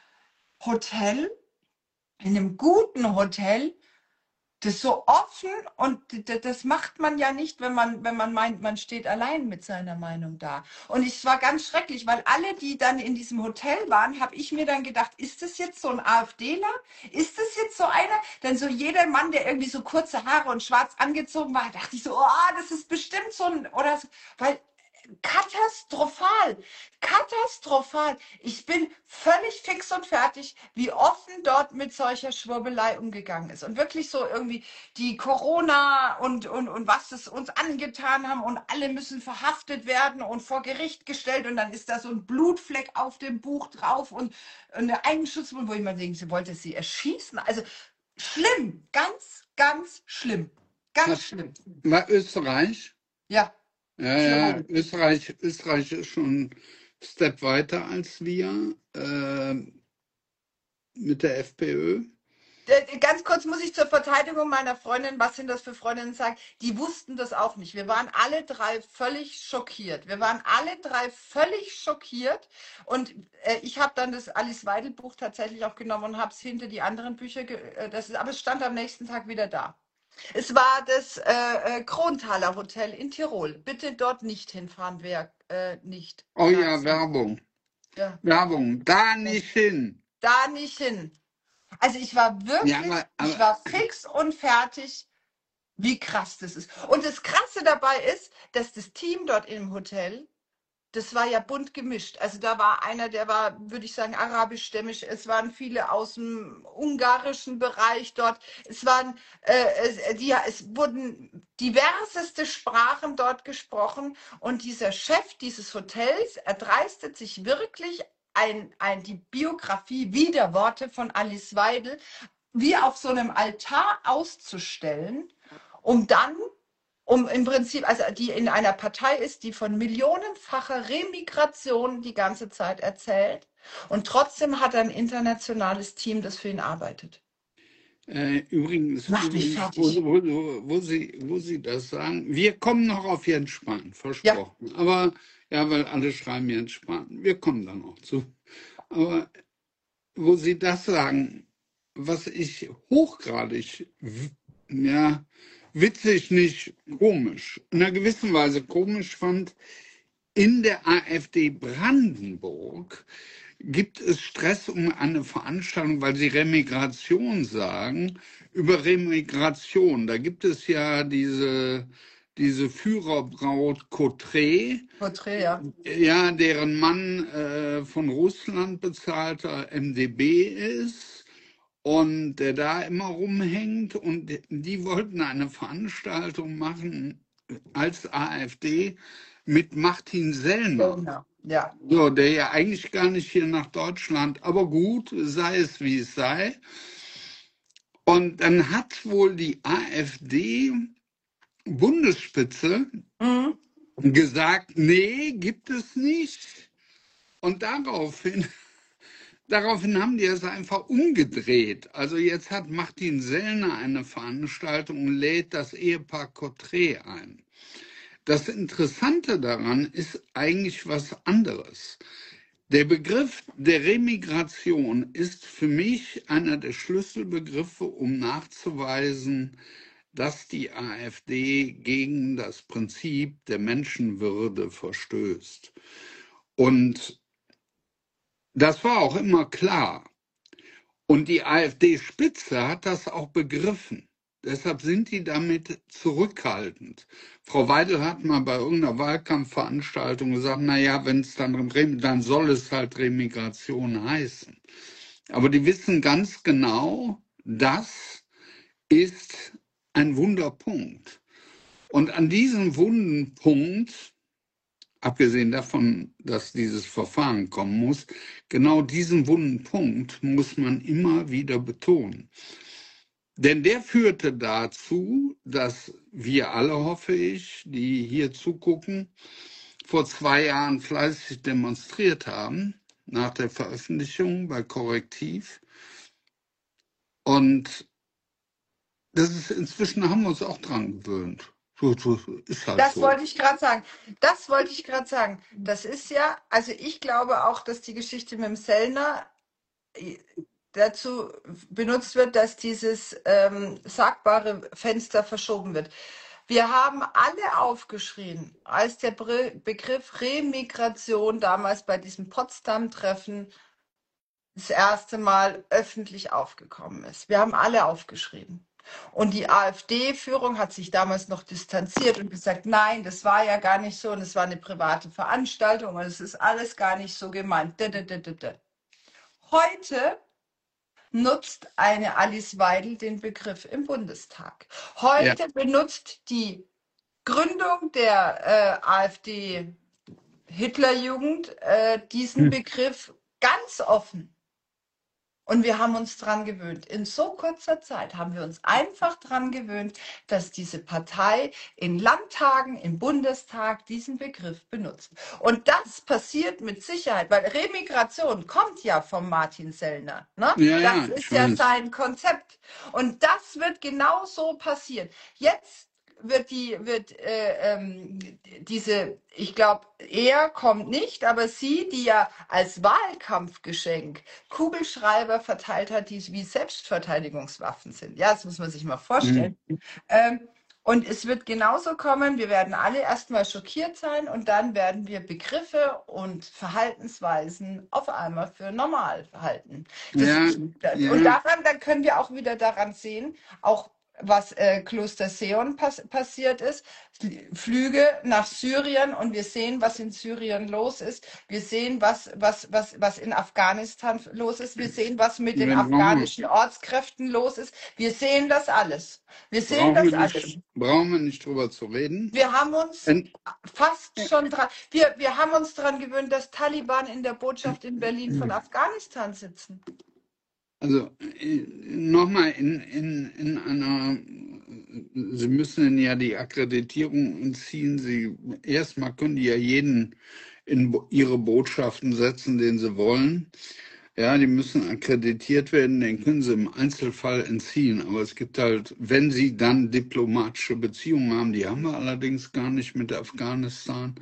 Hotel, in einem guten Hotel, das so offen und d- das macht man ja nicht, wenn man, wenn man meint, man steht allein mit seiner Meinung da. Und es war ganz schrecklich, weil alle, die dann in diesem Hotel waren, habe ich mir dann gedacht, ist das jetzt so ein AfDler? Ist das jetzt so einer? Denn so jeder Mann, der irgendwie so kurze Haare und schwarz angezogen war, dachte ich so, oh, das ist bestimmt so ein, oder so, weil katastrophal, katastrophal. Ich bin völlig fix und fertig, wie offen dort mit solcher Schwurbelei umgegangen ist. Und wirklich so irgendwie die Corona und, und, und was es uns angetan haben und alle müssen verhaftet werden und vor Gericht gestellt und dann ist da so ein Blutfleck auf dem Buch drauf und eine Eigenschutzwunde, wo ich mal denke, sie wollte sie erschießen. Also schlimm, ganz, ganz schlimm. Ganz hat, schlimm. war Österreich? Ja, Ja, ja, Tirol. Österreich, Österreich ist schon ein Step weiter als wir äh, mit der FPÖ. Äh, Ganz kurz muss ich zur Verteidigung meiner Freundin, was sind das für Freundinnen, sagen, die wussten das auch nicht. Wir waren alle drei völlig schockiert. Wir waren alle drei völlig schockiert. Und äh, ich habe dann das Alice Weidel Buch tatsächlich auch genommen und habe es hinter die anderen Bücher, ge äh, das ist, aber es stand am nächsten Tag wieder da. Es war das äh, äh, Kronthaler Hotel in Tirol. Bitte dort nicht hinfahren, wer äh, nicht Oh da ja, ist. Werbung. Ja, Werbung. Da nicht hin. da nicht hin. Also ich war Ja, wirklich, aber, ich aber war fix und fertig, wie krass das ist. Und das Krasse dabei ist, dass das Team dort im Hotel, das war ja bunt gemischt. Also da war einer, der war, würde ich sagen, arabischstämmig. Es waren viele aus dem ungarischen Bereich dort. Es waren, äh, es, die, es wurden diverseste Sprachen dort gesprochen. Und dieser Chef dieses Hotels erdreistet sich wirklich, ein, ein, die Biografie, Widerworte von Alice Weidel, wie auf so einem Altar auszustellen, um dann um im Prinzip, also die in einer Partei ist, die von millionenfacher Remigration die ganze Zeit erzählt. Und trotzdem hat er ein internationales Team, das für ihn arbeitet. Äh, übrigens, Macht mich übrigens wo, fertig. wo, wo, Sie, wo Sie das sagen, wir kommen noch auf Jens Spahn, Ja, versprochen. Aber, ja, weil alle schreiben Jens Spahn, wir kommen da noch zu. Aber wo Sie das sagen, was ich hochgradig, w- ja, witzig, nicht komisch, in einer gewissen Weise komisch fand, in der AfD Brandenburg gibt es Stress um eine Veranstaltung, weil Sie Remigration sagen, über Remigration. Da gibt es ja diese, diese Führerbraut Cotré, Porträt, ja. ja, deren Mann äh, von Russland bezahlter M D B ist und der da immer rumhängt. Und die wollten eine Veranstaltung machen als AfD mit Martin Sellner. Genau. Ja. So, der ja eigentlich gar nicht hier nach Deutschland, aber gut, sei es wie es sei. Und dann hat wohl die AfD-Bundesspitze Mhm. gesagt, nee, gibt es nicht. Und daraufhin, daraufhin haben die es einfach umgedreht. Also jetzt hat Martin Sellner eine Veranstaltung und lädt das Ehepaar Cotré ein. Das Interessante daran ist eigentlich was anderes. Der Begriff der Remigration ist für mich einer der Schlüsselbegriffe, um nachzuweisen, dass die AfD gegen das Prinzip der Menschenwürde verstößt. Und das war auch immer klar. Und die AfD-Spitze hat das auch begriffen. Deshalb sind die damit zurückhaltend. Frau Weidel hat mal bei irgendeiner Wahlkampfveranstaltung gesagt, na ja, wenn es dann, dann soll es halt Remigration heißen. Aber die wissen ganz genau, das ist ein Wunderpunkt. Und an diesem wunden Punkt, abgesehen davon, dass dieses Verfahren kommen muss, genau diesen wunden Punkt muss man immer wieder betonen. Denn der führte dazu, dass wir alle, hoffe ich, die hier zugucken, vor zwei Jahren fleißig demonstriert haben, nach der Veröffentlichung bei Korrektiv. Und das ist, inzwischen haben wir uns auch dran gewöhnt. So, so, ist halt Das so. wollte ich gerade sagen. Das wollte ich gerade sagen. Das ist ja, also ich glaube auch, dass die Geschichte mit dem Sellner äh, dazu benutzt wird, dass dieses ähm, sagbare Fenster verschoben wird. Wir haben alle aufgeschrien, als der Bre- Begriff Remigration damals bei diesem Potsdam-Treffen das erste Mal öffentlich aufgekommen ist. Wir haben alle aufgeschrieben. Und die AfD-Führung hat sich damals noch distanziert und gesagt, nein, das war ja gar nicht so und es war eine private Veranstaltung und es ist alles gar nicht so gemeint. Dä, dä, dä, dä, dä. Heute nutzt eine Alice Weidel den Begriff im Bundestag. Ja. Heute benutzt die Gründung der äh, AfD Hitlerjugend äh, diesen Hm. Begriff ganz offen. Und wir haben uns dran gewöhnt. In so kurzer Zeit haben wir uns einfach dran gewöhnt, dass diese Partei in Landtagen, im Bundestag diesen Begriff benutzt. Und das passiert mit Sicherheit, weil Remigration kommt ja von Martin Sellner. Ne? Ja, Das ja, ist ich ja weiß. sein Konzept. Und das wird genau so passieren. Jetzt wird die, wird äh, ähm, diese, ich glaube, er kommt nicht, aber sie, die ja als Wahlkampfgeschenk Kugelschreiber verteilt hat, die wie Selbstverteidigungswaffen sind. Ja, das muss man sich mal Hm. vorstellen. Ähm, und es wird genauso kommen, wir werden alle erstmal schockiert sein und dann werden wir Begriffe und Verhaltensweisen auf einmal für normal halten. Das Ja, ist, und ja, daran, dann können wir auch wieder daran sehen, auch was äh, Kloster Seon pass passiert ist, Flüge nach Syrien und wir sehen, was in Syrien los ist. Wir sehen, was, was, was, was in Afghanistan los ist. Wir sehen, was mit den wir brauchen, afghanischen Ortskräften los ist. Wir sehen das alles. Wir sehen brauchen das wir alles. nicht, brauchen wir nicht drüber zu reden. Wir haben uns Und, fast schon dran, wir, wir haben uns daran gewöhnt, dass Taliban in der Botschaft in Berlin von Afghanistan sitzen. Also nochmal in, in, in einer, Sie müssen ja die Akkreditierung entziehen. Sie erstmal können die ja jeden in bo- ihre Botschaften setzen, den sie wollen. Ja, die müssen akkreditiert werden, den können sie im Einzelfall entziehen. Aber es gibt halt, wenn sie dann diplomatische Beziehungen haben, die haben wir allerdings gar nicht mit Afghanistan,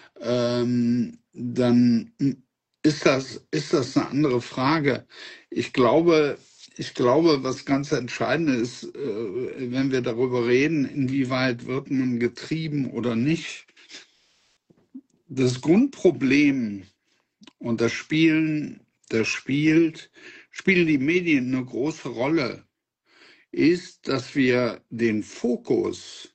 ähm, dann ist das, ist das eine andere Frage. Ich glaube, ich glaube, was ganz entscheidend ist, äh, wenn wir darüber reden, inwieweit wird man getrieben oder nicht. Das Grundproblem, und das spielen, das spielt, spielen die Medien eine große Rolle, ist, dass wir den Fokus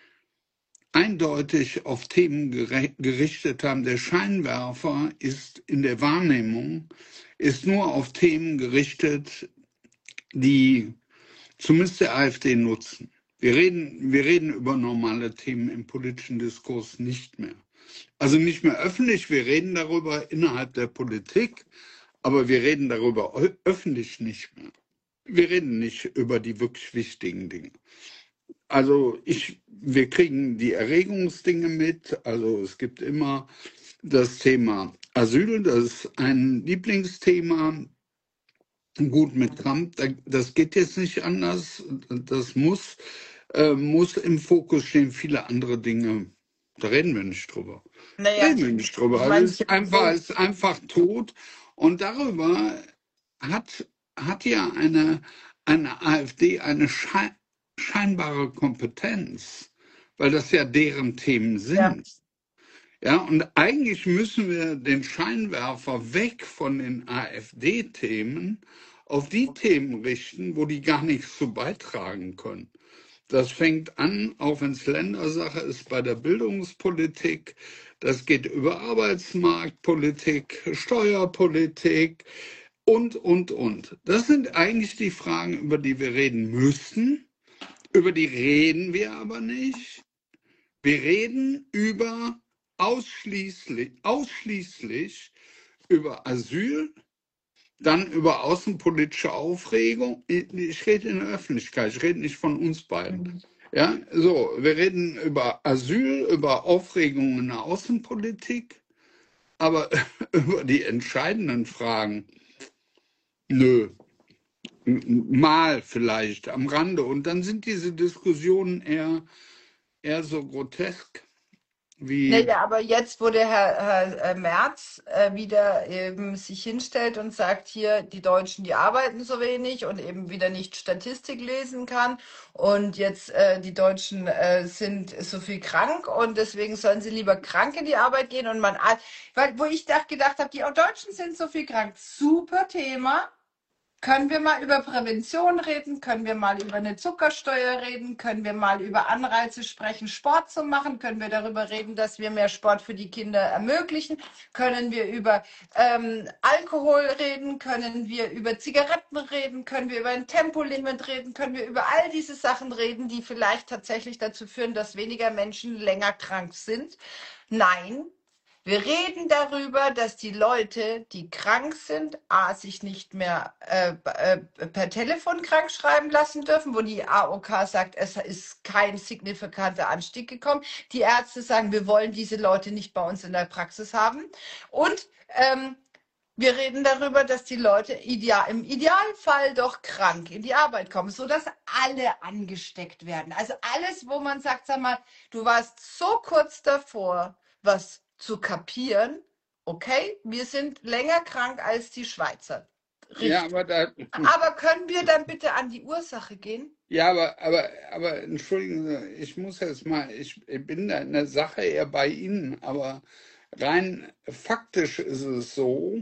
eindeutig auf Themen gere- gerichtet haben. Der Scheinwerfer ist in der Wahrnehmung, ist nur auf Themen gerichtet, die zumindest der AfD nutzen. Wir reden, wir reden über normale Themen im politischen Diskurs nicht mehr. Also nicht mehr öffentlich, wir reden darüber innerhalb der Politik, aber wir reden darüber ö- öffentlich nicht mehr. Wir reden nicht über die wirklich wichtigen Dinge. Also ich, wir kriegen die Erregungsdinge mit. Also es gibt immer das Thema Asyl, das ist ein Lieblingsthema. Gut mit Trump, da- das geht jetzt nicht anders. Das muss, äh, muss im Fokus stehen. Viele andere Dinge, da reden wir nicht drüber. Naja, Reden wir nicht drüber. ich Also es meine, ist einfach, es ist einfach tot. Und darüber hat, hat ja eine, eine AfD eine schei- scheinbare Kompetenz, weil das ja deren Themen ja. sind. Ja, und eigentlich müssen wir den Scheinwerfer weg von den AfD-Themen auf die Themen richten, wo die gar nichts zu beitragen können. Das fängt an, auch wenn es Ländersache ist, bei der Bildungspolitik. Das geht über Arbeitsmarktpolitik, Steuerpolitik und, und, und. Das sind eigentlich die Fragen, über die wir reden müssen. Über die reden wir aber nicht. Wir reden über ausschließlich, ausschließlich über Asyl, dann über außenpolitische Aufregung. Ich, ich rede in der Öffentlichkeit, ich rede nicht von uns beiden. Mhm. Ja, so, wir reden über Asyl, über Aufregung in der Außenpolitik, aber über die entscheidenden Fragen, nö, M- mal vielleicht am Rande. Und dann sind diese Diskussionen eher, eher so grotesk wie, Naja, aber jetzt, wo der Herr, Herr äh, Merz äh, wieder eben sich hinstellt und sagt, hier, die Deutschen, die arbeiten so wenig und eben wieder nicht Statistik lesen kann und jetzt äh, die Deutschen äh, sind so viel krank und deswegen sollen sie lieber krank in die Arbeit gehen und man, a- weil, wo ich da gedacht habe, die Deutschen sind so viel krank, super Thema. Können wir mal über Prävention reden? Können wir mal über eine Zuckersteuer reden? Können wir mal über Anreize sprechen, Sport zu machen? Können wir darüber reden, dass wir mehr Sport für die Kinder ermöglichen? Können wir über ähm, Alkohol reden? Können wir über Zigaretten reden? Können wir über ein Tempolimit reden? Können wir über all diese Sachen reden, die vielleicht tatsächlich dazu führen, dass weniger Menschen länger krank sind? Nein, wir reden darüber, dass die Leute, die krank sind, a, sich nicht mehr äh, äh, per Telefon krank schreiben lassen dürfen, wo die A O K sagt, es ist kein signifikanter Anstieg gekommen. Die Ärzte sagen, wir wollen diese Leute nicht bei uns in der Praxis haben. Und ähm, wir reden darüber, dass die Leute ideal, im Idealfall doch krank in die Arbeit kommen, sodass alle angesteckt werden. Also alles, wo man sagt, sag mal, du warst so kurz davor, was zu kapieren. Okay, wir sind länger krank als die Schweizer. ja, Richtig. aber da, Aber können wir dann bitte an die Ursache gehen? ja, aber, aber, aber entschuldigen Sie, ich muss jetzt mal, ich bin da in der Sache eher bei Ihnen, aber rein faktisch ist es so,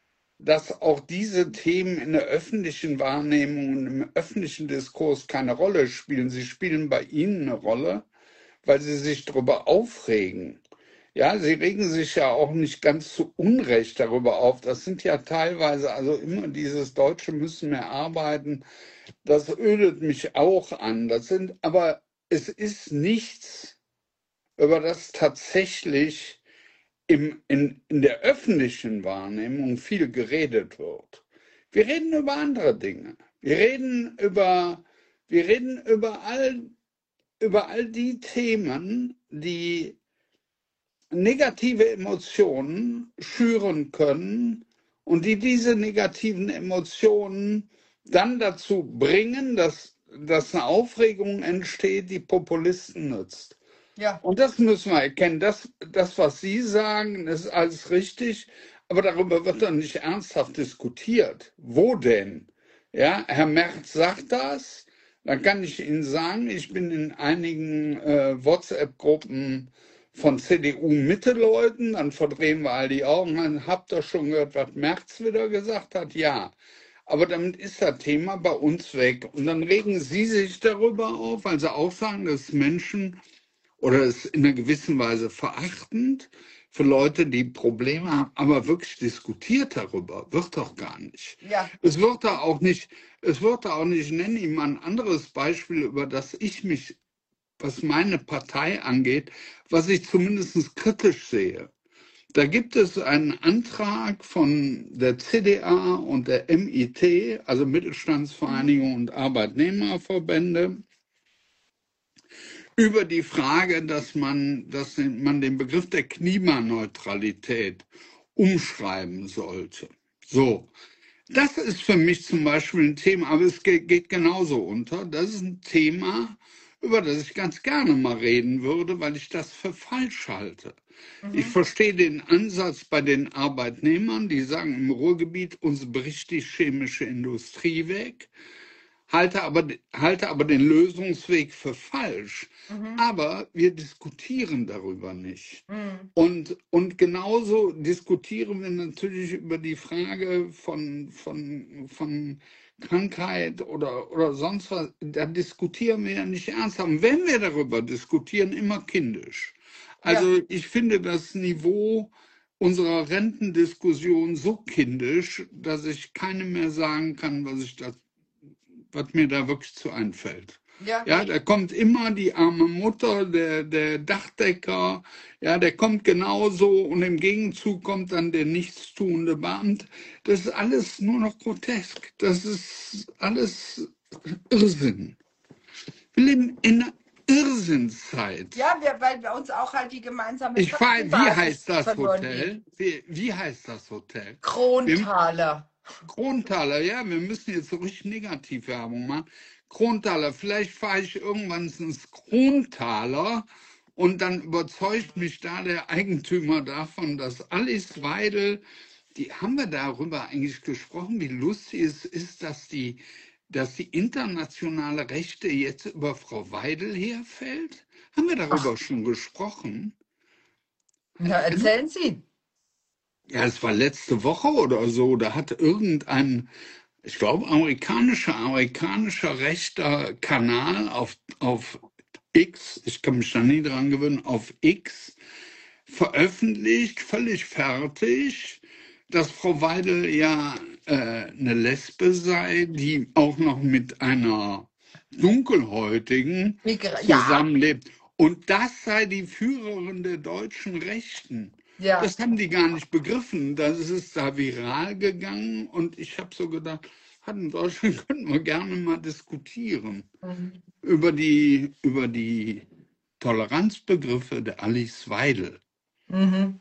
dass auch diese Themen in der öffentlichen Wahrnehmung und im öffentlichen Diskurs keine Rolle spielen. Sie spielen bei Ihnen eine Rolle, weil Sie sich darüber aufregen. Ja, Sie regen sich ja auch nicht ganz zu Unrecht darüber auf. Das sind ja teilweise also immer dieses Deutsche müssen mehr arbeiten. Das ödet mich auch an. Das sind, aber es ist nichts, über das tatsächlich im, in, in der öffentlichen Wahrnehmung viel geredet wird. Wir reden über andere Dinge. Wir reden über, wir reden über all, über all die Themen, die negative Emotionen schüren können und die diese negativen Emotionen dann dazu bringen, dass, dass eine Aufregung entsteht, die Populisten nützt. Ja, Und das müssen wir erkennen. Das, das, was Sie sagen, ist alles richtig, aber darüber wird dann nicht ernsthaft diskutiert. Wo denn? Ja, Herr Merz sagt das, dann kann ich Ihnen sagen, ich bin in einigen äh, WhatsApp-Gruppen von C D U-Mitte-Leuten, dann verdrehen wir all die Augen. Dann habt ihr schon gehört, was Merz wieder gesagt hat? Ja. Aber damit ist das Thema bei uns weg. Und dann regen Sie sich darüber auf, weil Sie auch sagen, dass Menschen oder es in einer gewissen Weise verachtend für Leute, die Probleme haben, aber wirklich diskutiert darüber, wird doch gar nicht. ja. Es wird da auch nicht, es wird da auch nicht, ich nenne Ihnen mal ein anderes Beispiel, über das ich mich, was meine Partei angeht, was ich zumindest kritisch sehe. Da gibt es einen Antrag von der C D A und der M I T, also Mittelstandsvereinigung und Arbeitnehmerverbände, über die Frage, dass man, dass man den Begriff der Klimaneutralität umschreiben sollte. So, das ist für mich zum Beispiel ein Thema, aber es geht, geht genauso unter. Das ist ein Thema, über das ich ganz gerne mal reden würde, weil ich das für falsch halte. Ich Mhm. verstehe den Ansatz bei den Arbeitnehmern, die sagen, im Ruhrgebiet uns bricht die chemische Industrie weg. Halte aber, halte aber den Lösungsweg für falsch. Mhm. Aber wir diskutieren darüber nicht. Mhm. Und, und genauso diskutieren wir natürlich über die Frage von, von, von Krankheit oder, oder sonst was. Da diskutieren wir ja nicht ernsthaft. Und wenn wir darüber diskutieren, immer kindisch. Ja, Also ich finde das Niveau unserer Rentendiskussion so kindisch, dass ich keinem mehr sagen kann, was ich da was mir da wirklich zu einfällt. ja, Ja, da kommt immer die arme Mutter, der, der Dachdecker, ja, der kommt genauso und im Gegenzug kommt dann der nichtstuende Beamte. Das ist alles nur noch grotesk. Das ist alles Irrsinn. Wir leben in einer Irrsinnszeit. ja, wir, weil bei uns auch halt die gemeinsame Ich frage, wie Kostenbasis heißt das verloren geht. Hotel? Wie, wie heißt das Hotel? Wir, Krontaler. Krontaler, ja, wir müssen jetzt so richtig Negativwerbung machen. Krontaler, vielleicht fahre ich irgendwann ins Krontaler und dann überzeugt mich da der Eigentümer davon, dass Alice Weidel, die haben wir darüber eigentlich gesprochen, wie lustig es ist, dass die, dass die internationale Rechte jetzt über Frau Weidel herfällt? Haben wir darüber Ach, schon gesprochen? na, erzählen Sie. Ja, es war letzte Woche oder so, da hat irgendein, ich glaube, amerikanischer, amerikanischer rechter Kanal auf, auf X, ich kann mich da nie dran gewöhnen, auf X veröffentlicht, völlig fertig, dass Frau Weidel ja äh, eine Lesbe sei, die auch noch mit einer Dunkelhäutigen Migra ja, zusammenlebt. Und das sei die Führerin der deutschen Rechten. ja. Das haben die gar nicht begriffen. Das ist da viral gegangen und ich habe so gedacht, hat in Deutschland könnten wir gerne mal diskutieren Mhm. über die, über die Toleranzbegriffe der Alice Weidel. Mhm.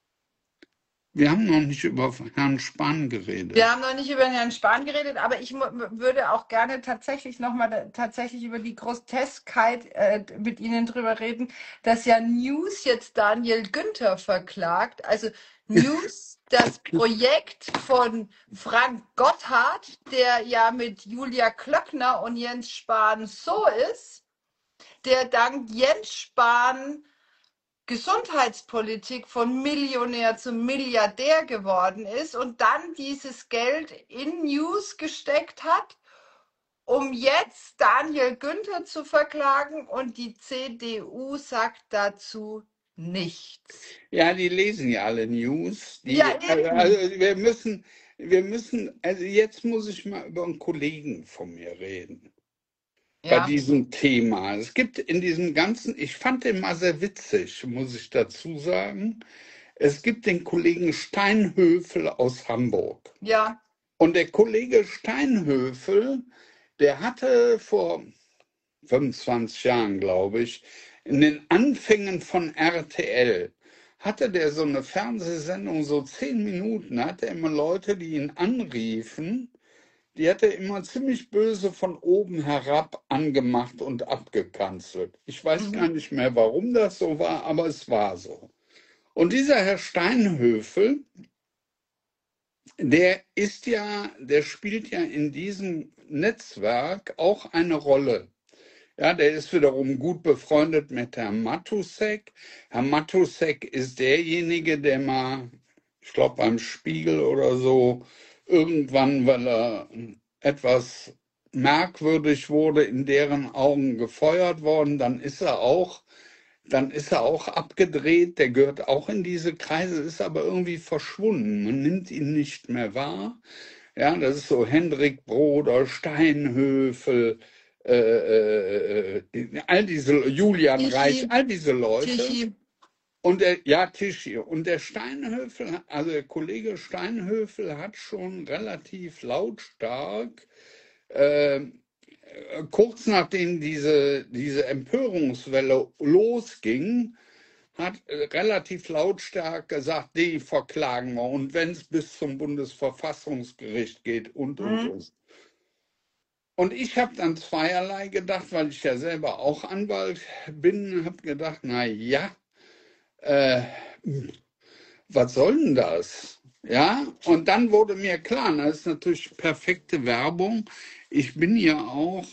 Wir haben noch nicht über Herrn Spahn geredet. Wir haben noch nicht über Herrn Spahn geredet, aber ich mu- würde auch gerne tatsächlich nochmal tatsächlich über die Groteskheit äh, mit Ihnen drüber reden, dass ja News jetzt Daniel Günther verklagt. Also News, das Projekt von Frank Gotthard, der ja mit Julia Klöckner und Jens Spahn so ist, der dank Jens Spahn Gesundheitspolitik von Millionär zum Milliardär geworden ist und dann dieses Geld in News gesteckt hat, um jetzt Daniel Günther zu verklagen und die C D U sagt dazu nichts. Ja, die lesen ja alle News. Die, Ja, also, eben. also wir müssen, wir müssen, also jetzt muss ich mal über einen Kollegen von mir reden. Bei Ja, diesem Thema. Es gibt in diesem ganzen, ich fand den mal sehr witzig, muss ich dazu sagen. Es gibt den Kollegen Steinhöfel aus Hamburg. ja, Und der Kollege Steinhöfel, der hatte vor fünfundzwanzig Jahren, glaube ich, in den Anfängen von R T L, hatte der so eine Fernsehsendung, so zehn Minuten, hatte er immer Leute, die ihn anriefen, die hat er immer ziemlich böse von oben herab angemacht und abgekanzelt. Ich weiß gar Mhm. nicht mehr, warum das so war, aber es war so. Und dieser Herr Steinhöfel, der ist ja, der spielt ja in diesem Netzwerk auch eine Rolle. Ja, der ist wiederum gut befreundet mit Herrn Matusek. Herr Matusek ist derjenige, der mal, ich glaube beim Spiegel oder so, irgendwann, weil er etwas merkwürdig wurde, in deren Augen gefeuert worden, dann ist er auch, dann ist er auch abgedreht, der gehört auch in diese Kreise, ist aber irgendwie verschwunden. Man nimmt ihn nicht mehr wahr. Ja, das ist so Hendrik Broder, Steinhöfel, äh, äh, äh, all diese, Julian Reich, Tichy, all diese Leute. Tichy. Und der, ja, Tischi. Und der Steinhöfel, also der Kollege Steinhöfel hat schon relativ lautstark, äh, kurz nachdem diese, diese Empörungswelle losging, hat äh, relativ lautstark gesagt, die verklagen wir. Und wenn es bis zum Bundesverfassungsgericht geht und, und, Mhm. und. Und ich habe dann zweierlei gedacht, weil ich ja selber auch Anwalt bin, habe gedacht, na ja, äh, was soll denn das? Ja, und dann wurde mir klar, das ist natürlich perfekte Werbung. Ich bin ja auch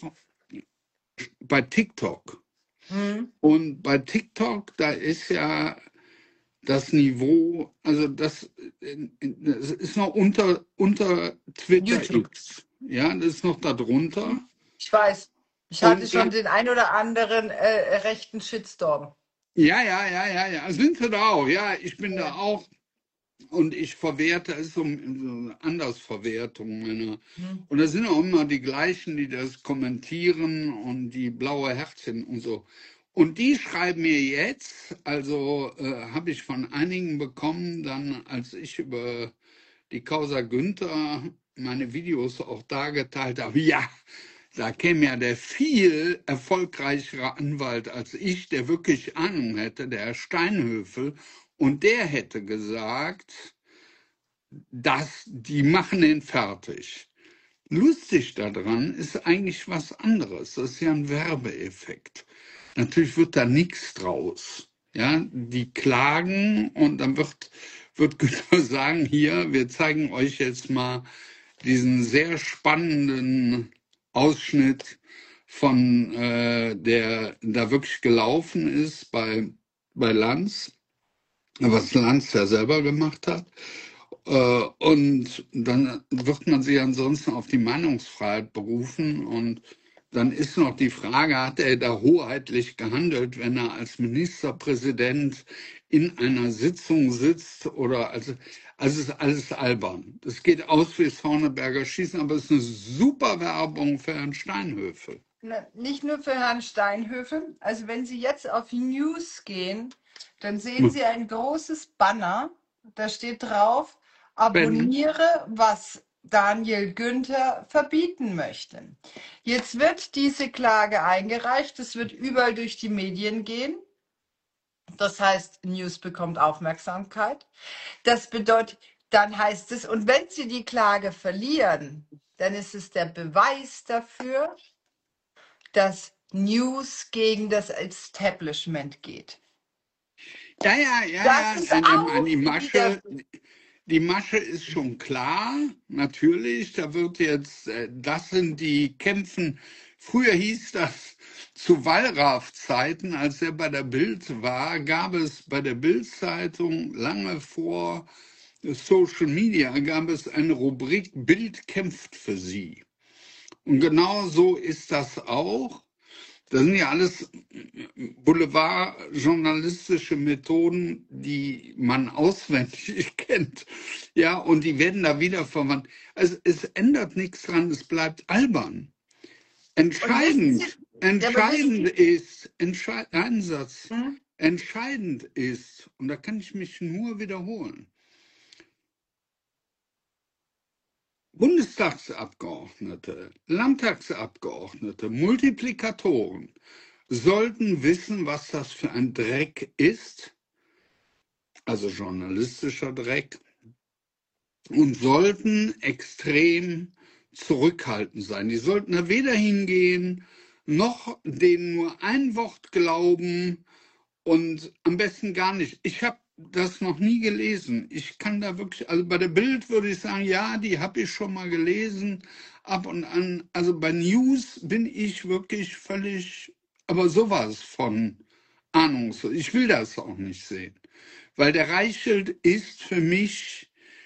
bei TikTok. Mhm. Und bei TikTok, da ist ja das Niveau, also das, das ist noch unter, unter Twitter YouTube. X. Ja, das ist noch darunter. Ich weiß. Ich hatte Und schon dann, den ein oder anderen äh, rechten Shitstorm. ja, ja, ja, ja, ja, sind sie da auch. Ja, ich bin da Ja. auch. Und ich verwerte, es ist so eine Andersverwertung meiner. Mhm. Und das sind auch immer die gleichen, die das kommentieren und die blaue Herzchen und so. Und die schreiben mir jetzt, also äh, habe ich von einigen bekommen, dann als ich über die Causa Günther meine Videos auch dargeteilt habe, ja, da käme ja der viel erfolgreichere Anwalt als ich, der wirklich Ahnung hätte, der Herr Steinhöfel, und der hätte gesagt, dass die machen den fertig. Lustig daran ist eigentlich was anderes. Das ist ja ein Werbeeffekt. Natürlich wird da nichts draus. Ja, die klagen und dann wird, wird Günther sagen, hier, wir zeigen euch jetzt mal diesen sehr spannenden Ausschnitt von äh, der da wirklich gelaufen ist bei, bei Lanz, was Lanz ja selber gemacht hat. Äh, und dann wird man sich ansonsten auf die Meinungsfreiheit berufen. Und dann ist noch die Frage, hat er da hoheitlich gehandelt, wenn er als Ministerpräsident in einer Sitzung sitzt? Oder also, also es ist alles albern. Das geht aus wie Zorneberger Schießen, aber es ist eine super Werbung für Herrn Steinhöfel. Na, nicht nur für Herrn Steinhöfel. Also wenn Sie jetzt auf News gehen, dann sehen Sie ein großes Banner. Da steht drauf, Ben, abonniere, was Daniel Günther verbieten möchte. Jetzt wird diese Klage eingereicht. Es wird überall durch die Medien gehen. Das heißt, News bekommt Aufmerksamkeit. Das bedeutet, dann heißt es, und wenn Sie die Klage verlieren, dann ist es der Beweis dafür, dass News gegen das Establishment geht. ja, ja, ja, Das ja, ist an, dem, an auch die wieder. Masche. Die Masche ist schon klar, natürlich. Da wird jetzt, äh, das sind die Kämpfen. Früher hieß das zu Wallraff-Zeiten, als er bei der Bild war, gab es bei der Bild-Zeitung lange vor Social Media gab es eine Rubrik Bild kämpft für sie. Und genau so ist das auch. Das sind ja alles boulevardjournalistische Methoden, die man auswendig kennt. Ja, und die werden da wieder verwandt. Also es ändert nichts dran, es bleibt albern. Und wissen Sie, Entscheidend, ja, aber wissen entscheidend ist, entscheid, ein Satz, hm? entscheidend ist, und da kann ich mich nur wiederholen, Bundestagsabgeordnete, Landtagsabgeordnete, Multiplikatoren sollten wissen, was das für ein Dreck ist, also journalistischer Dreck, und sollten extrem zurückhaltend sein. Die sollten da weder hingehen, noch denen nur ein Wort glauben und am besten gar nicht. Ich habe das noch nie gelesen. Ich kann da wirklich, also bei der Bild würde ich sagen, ja, die habe ich schon mal gelesen, ab und an. Also bei News bin ich wirklich völlig, aber sowas von ahnungslos. Ich will das auch nicht sehen, weil der Reichelt ist für mich,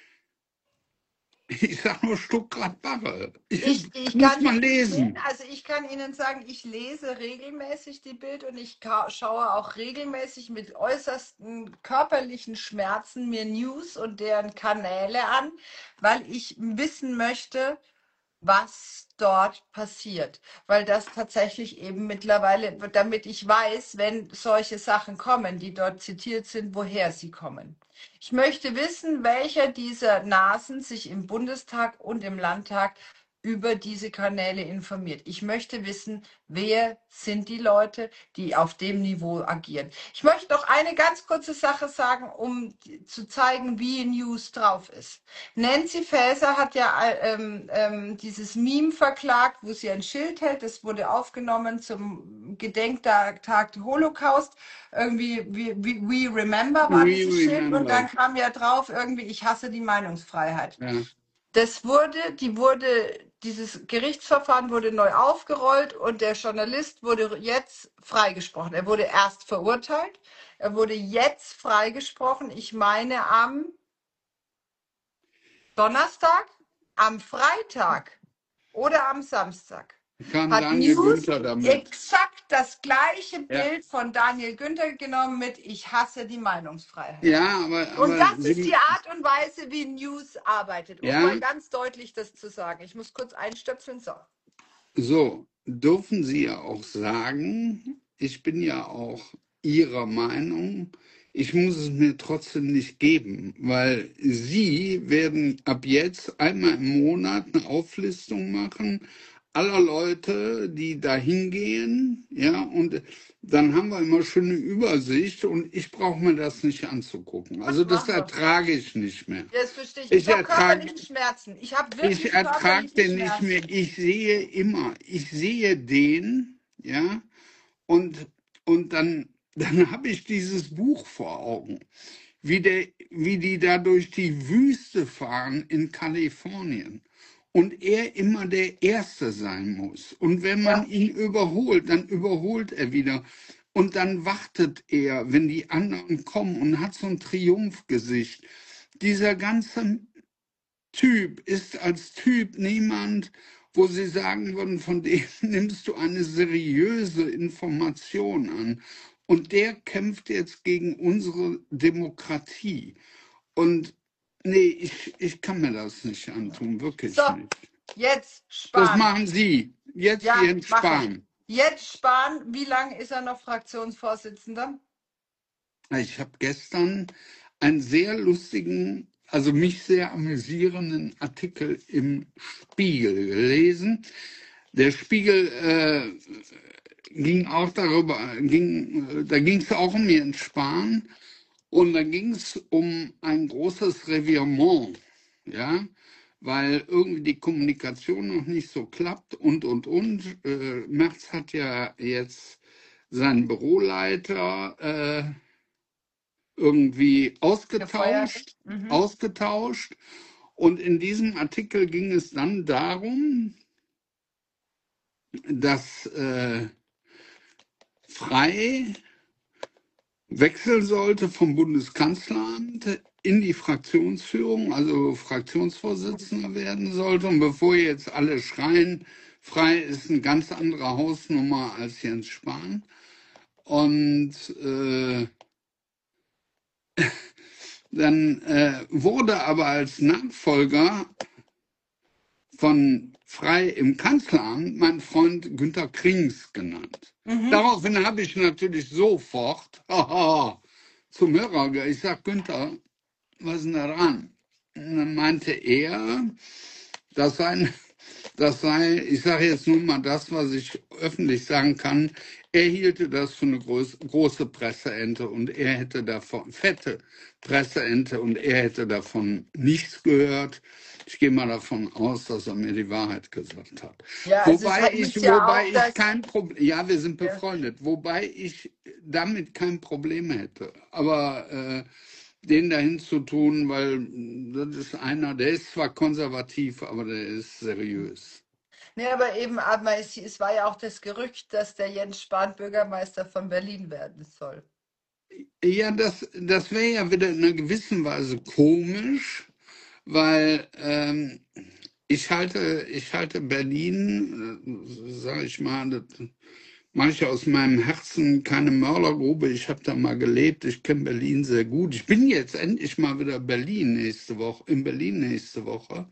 ich sag nur Stuttgart Barre. Ich, Ich, ich muss kann man nicht sehen, lesen. also ich kann Ihnen sagen, ich lese regelmäßig die Bild und ich ka- schaue auch regelmäßig mit äußersten körperlichen Schmerzen mir News und deren Kanäle an, weil ich wissen möchte, was dort passiert. Weil das tatsächlich eben mittlerweile, damit ich weiß, wenn solche Sachen kommen, die dort zitiert sind, woher sie kommen. Ich möchte wissen, welcher dieser Nasen sich im Bundestag und im Landtag über diese Kanäle informiert. Ich möchte wissen, wer sind die Leute, die auf dem Niveau agieren. Ich möchte noch eine ganz kurze Sache sagen, um zu zeigen, wie News drauf ist. Nancy Faeser hat ja ähm, ähm, dieses Meme verklagt, wo sie ein Schild hält. Das wurde aufgenommen zum Gedenktag des Holocaust. Irgendwie, we, we, we remember war We dieses Schild und dann remember. kam ja drauf irgendwie, ich hasse die Meinungsfreiheit. Ja. Das wurde, die wurde, dieses Gerichtsverfahren wurde neu aufgerollt und der Journalist wurde jetzt freigesprochen. Er wurde erst verurteilt, er wurde jetzt freigesprochen. Ich meine am Donnerstag, am Freitag oder am Samstag Kam hat Daniel News Günther damit. exakt das gleiche Ja. Bild von Daniel Günther genommen mit Ich hasse die Meinungsfreiheit. Ja, aber, aber Und das ist Sie, die Art und Weise, wie News arbeitet. Um Ja. mal ganz deutlich das zu sagen. Ich muss kurz einstöpseln. So. so, dürfen Sie ja auch sagen, ich bin ja auch Ihrer Meinung, ich muss es mir trotzdem nicht geben, weil Sie werden ab jetzt einmal im Monat eine Auflistung machen aller Leute, die da hingehen, ja, und dann haben wir immer schon eine Übersicht und ich brauche mir das nicht anzugucken. Also das Machen wir. ertrage ich nicht mehr. Das verstehe ich. Ich Ich habe ertrage, körperliche Schmerzen. Ich habe wirklich ich ertrage körperliche den nicht Schmerzen. mehr. Ich sehe immer, ich sehe den, ja, und, und dann, dann habe ich dieses Buch vor Augen, wie, der, wie die da durch die Wüste fahren in Kalifornien und er immer der Erste sein muss. Und wenn man Ja. ihn überholt, dann überholt er wieder. Und dann wartet er, wenn die anderen kommen und hat so ein Triumphgesicht. Dieser ganze Typ ist als Typ niemand, wo Sie sagen würden, von dem nimmst du eine seriöse Information an. Und der kämpft jetzt gegen unsere Demokratie. Und nee, ich, ich kann mir das nicht antun, wirklich So, nicht. jetzt Das Spahn. machen Sie. Jetzt Ja, Jens mach ich. Spahn. Jetzt Spahn. Wie lange ist er noch Fraktionsvorsitzender? Ich habe gestern einen sehr lustigen, also mich sehr amüsierenden Artikel im Spiegel gelesen. Der Spiegel äh, ging auch darüber, ging, äh, da ging es auch um Jens Spahn und da ging es um ein großes Revirement, ja, weil irgendwie die Kommunikation noch nicht so klappt und und und. Äh, Merz hat ja jetzt seinen Büroleiter äh, irgendwie ausgetauscht, Mhm. ausgetauscht. Und in diesem Artikel ging es dann darum, dass äh, Frei wechseln sollte vom Bundeskanzleramt in die Fraktionsführung, also Fraktionsvorsitzender werden sollte. Und bevor jetzt alle schreien, Frei ist eine ganz andere Hausnummer als Jens Spahn. Und äh, dann äh, wurde aber als Nachfolger von Frei im Kanzleramt mein Freund Günter Krings genannt. Mhm. Daraufhin habe ich natürlich sofort haha, zum Hörer gesagt, ich sage, Günther, was ist denn da dran? Und dann meinte er, das sei, das sei, ich sage jetzt nur mal das, was ich öffentlich sagen kann, Er hielte das für eine groß, große Presseente und er hätte davon, fette Presseente und er hätte davon nichts gehört. Ich gehe mal davon aus, dass er mir die Wahrheit gesagt hat. Ja, also es Wobei hieß ich, ja wobei auch, ich dass kein Problem, ja, wir sind ja, befreundet, wobei ich damit kein Problem hätte. Aber äh, den dahin zu tun, weil das ist einer, der ist zwar konservativ, aber der ist seriös. nee, aber eben, aber es, es war ja auch das Gerücht, dass der Jens Spahn Bürgermeister von Berlin werden soll. Ja, das, das wäre ja wieder in einer gewissen Weise komisch, weil ähm, ich halte, ich halte Berlin, äh, sage ich mal, das mache ich aus meinem Herzen keine Mördergrube. Ich habe da mal gelebt, ich kenne Berlin sehr gut. Ich bin jetzt endlich mal wieder Berlin nächste Woche, in Berlin nächste Woche.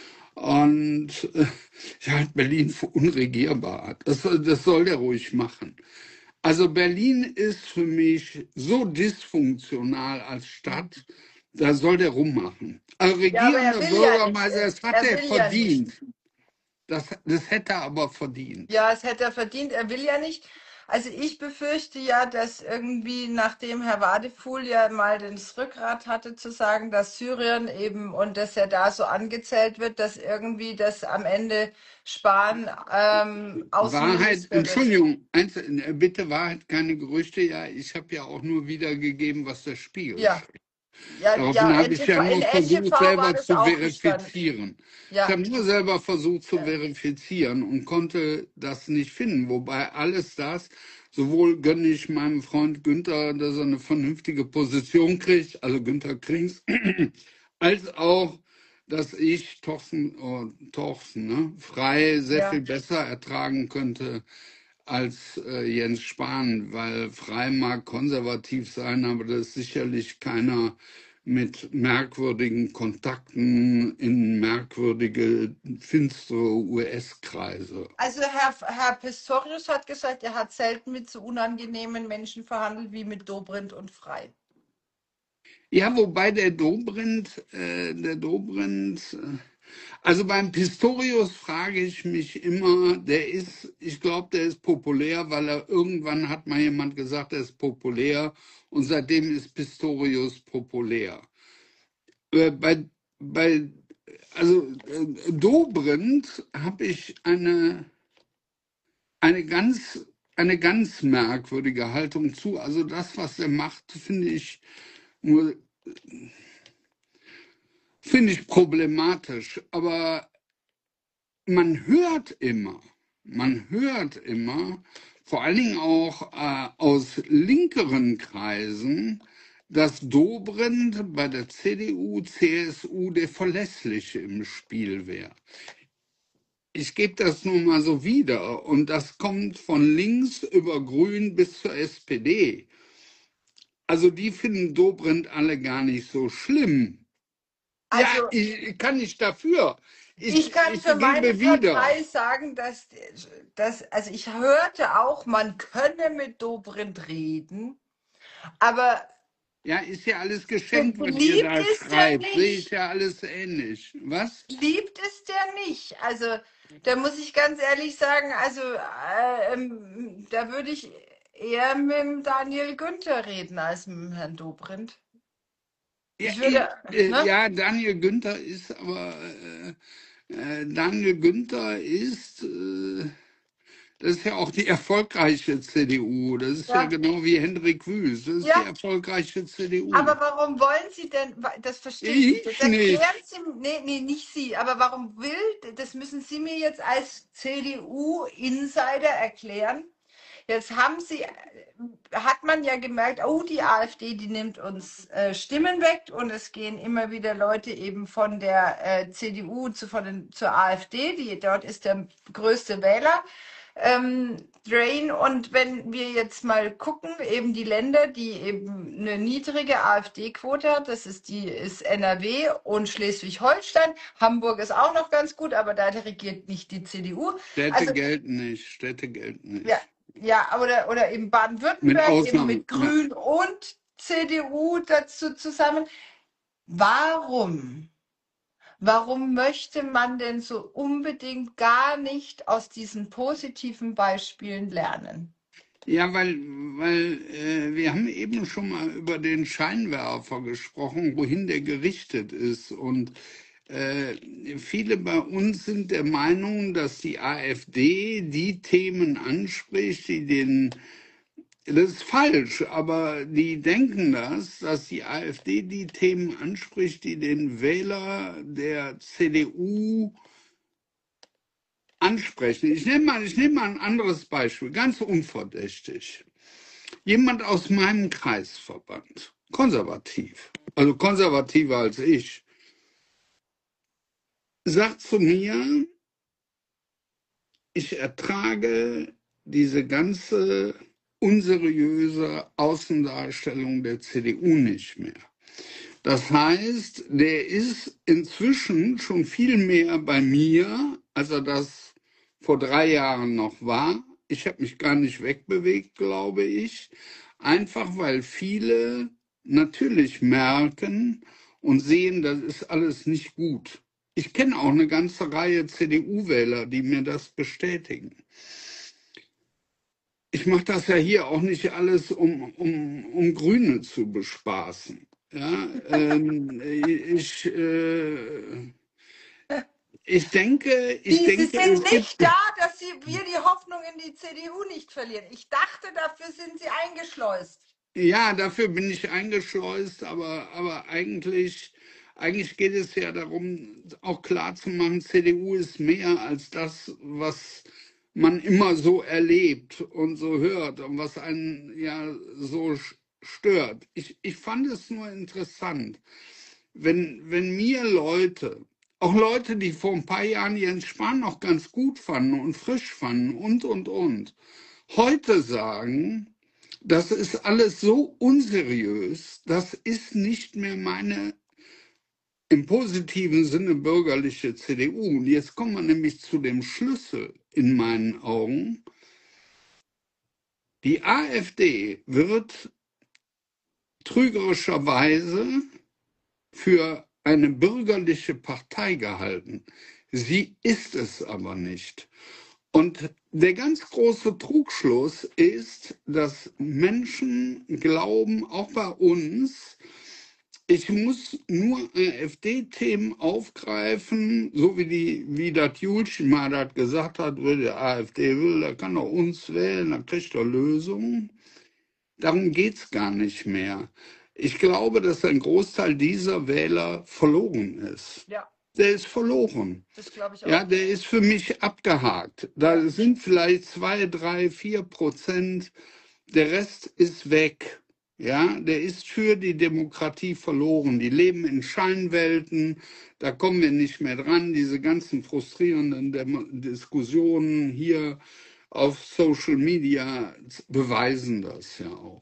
Und äh, ich halte Berlin für unregierbar. Das, soll- das soll der ruhig machen. Also Berlin ist für mich so dysfunktional als Stadt, da soll der rummachen. Also Ja, aber er regierender will ja nicht. Bürgermeister, Er, das hat er er will ja nicht. verdient. Das, das hätte er aber verdient. Ja, es hätte er verdient, er will ja nicht. Also ich befürchte ja, dass irgendwie, nachdem Herr Wadefuhl ja mal das Rückgrat hatte, zu sagen, dass Syrien eben und dass er da so angezählt wird, dass irgendwie das am Ende Spahn ähm, Wahrheit, Außenminister wird. Entschuldigung, eins, äh, bitte Wahrheit, keine Gerüchte. Ja, ich habe ja auch nur wiedergegeben, was der Spiegel Ja, schreibt. ja, ja, Daraufhin habe ich ja N T V, in nur N T V versucht, war selber das zu auch gestanden. verifizieren. Ich Ja, habe nur selber versucht zu ja, verifizieren und konnte das nicht finden. Wobei alles das, sowohl gönne ich meinem Freund Günther, dass er eine vernünftige Position kriegt, also Günther Krings, als auch, dass ich Thorsten, oh, Thorsten ne, frei sehr viel ja. besser ertragen könnte als äh, Jens Spahn, weil Frei mag konservativ sein, aber das ist sicherlich keiner mit merkwürdigen Kontakten in merkwürdige, finstere U S-Kreise. Also Herr, Herr Pistorius hat gesagt, er hat selten mit so unangenehmen Menschen verhandelt wie mit Dobrindt und Frei. Ja, wobei der Dobrindt, äh, der Dobrindt, äh, also beim Pistorius frage ich mich immer, der ist, ich glaube, der ist populär, weil er irgendwann hat mal jemand gesagt, er ist populär und seitdem ist Pistorius populär. Äh, bei, bei, also äh, Dobrindt habe ich eine, eine ganz, eine ganz merkwürdige Haltung zu. Also das, was er macht, finde ich nur, finde ich problematisch. Aber man hört immer, man hört immer, vor allen Dingen auch äh, aus linkeren Kreisen, dass Dobrindt bei der C D U, C S U der Verlässliche im Spiel wäre. Ich gebe das nur mal so wieder und das kommt von links über Grün bis zur S P D. Also die finden Dobrindt alle gar nicht so schlimm. Ja, Also ich kann nicht dafür. ich Ich, kann ich für meine gebe wieder. Partei sagen, dass, dass, also ich hörte auch, man könne mit Dobrindt reden, aber Ja, ist ja alles geschenkt, was ihr geliebt da ist er schreibt. Sehe ich nicht. ja alles ähnlich. Was? Liebt ist der nicht. Also da muss ich ganz ehrlich sagen, also äh, ähm, da würde ich eher mit dem Daniel Günther reden als mit dem Herrn Dobrindt. Ja, Ich ich, würde, äh, ne? ja, Daniel Günther ist aber, äh, äh, Daniel Günther ist, äh, das ist ja auch die erfolgreiche C D U. Das ist ja Ja, genau wie Hendrik Wüst. Das ist die ja. erfolgreiche C D U. Aber warum wollen Sie denn, wa- das verstehe ich nicht. Ich Jetzt erklären nicht. Sie, nee, nee, nicht Sie, aber warum will, das müssen Sie mir jetzt als C D U-Insider erklären. Jetzt haben Sie, äh, hat man ja gemerkt, oh, die AfD, die nimmt uns äh, Stimmen weg und es gehen immer wieder Leute eben von der äh, C D U zu, von den, zur AfD, die, dort ist der größte Wähler. Ähm, Drain. Und wenn wir jetzt mal gucken, eben die Länder, die eben eine niedrige AfD-Quote hat, das ist die ist N R W und Schleswig-Holstein. Hamburg ist auch noch ganz gut, aber da regiert nicht die C D U. Städte Also gelten nicht. Städte gelten ja, nicht. ja, oder, oder eben Mit Baden-Württemberg, eben Ausnahme. mit Ja. Grün und C D U dazu zusammen. Warum? Warum möchte man denn so unbedingt gar nicht aus diesen positiven Beispielen lernen? Ja, weil, weil äh, wir haben eben schon mal über den Scheinwerfer gesprochen, wohin der gerichtet ist. Und äh, viele bei uns sind der Meinung, dass die AfD die Themen anspricht, die den, das ist falsch, aber die denken das, dass die AfD die Themen anspricht, die den Wähler der C D U ansprechen. Ich nehme mal, ich nehme mal ein anderes Beispiel, ganz unverdächtig. Jemand aus meinem Kreisverband, konservativ, also konservativer als ich, sagt zu mir, ich ertrage diese ganze unseriöse Außendarstellung der C D U nicht mehr. Das heißt, der ist inzwischen schon viel mehr bei mir, als er das vor drei Jahren noch war. Ich habe mich gar nicht wegbewegt, glaube ich. Einfach weil viele natürlich merken und sehen, das ist alles nicht gut. Ich kenne auch eine ganze Reihe C D U-Wähler, die mir das bestätigen. Ich mache das ja hier auch nicht alles, um, um, um Grüne zu bespaßen. Ja, ähm, ich, äh, ich denke, ich Die, Sie denke, sind es gibt, nicht da, dass Sie, wir die Hoffnung in die C D U nicht verlieren. Ich dachte, dafür sind Sie eingeschleust. ja, dafür bin ich eingeschleust, aber, aber eigentlich, eigentlich geht es ja darum, auch klarzumachen, C D U ist mehr als das, was man immer so erlebt und so hört und was einen ja so sch- stört. Ich, ich fand es nur interessant, wenn, wenn mir Leute, auch Leute, die vor ein paar Jahren Jens Spahn noch ganz gut fanden und frisch fanden und, und, und, heute sagen, das ist alles so unseriös, das ist nicht mehr meine im positiven Sinne bürgerliche C D U. Und jetzt kommen wir nämlich zu dem Schlüssel in meinen Augen. Die AfD wird trügerischerweise für eine bürgerliche Partei gehalten. Sie ist es aber nicht. Und der ganz große Trugschluss ist, dass Menschen glauben, auch bei uns, ich muss nur AfD-Themen aufgreifen, so wie, die, wie das Julchen mal das gesagt hat, wer die AfD will, der kann doch uns wählen, dann kriegt er Lösungen. Darum geht es gar nicht mehr. Ich glaube, dass ein Großteil dieser Wähler verloren ist. Ja, Der ist verloren. das glaube ich Ja, auch. der ist für mich abgehakt. Da Ja. sind vielleicht zwei, drei, vier Prozent. Der Rest ist weg. Ja, der ist für die Demokratie verloren. Die leben in Scheinwelten. Da kommen wir nicht mehr dran. Diese ganzen frustrierenden Demo Diskussionen hier auf Social Media beweisen das ja auch.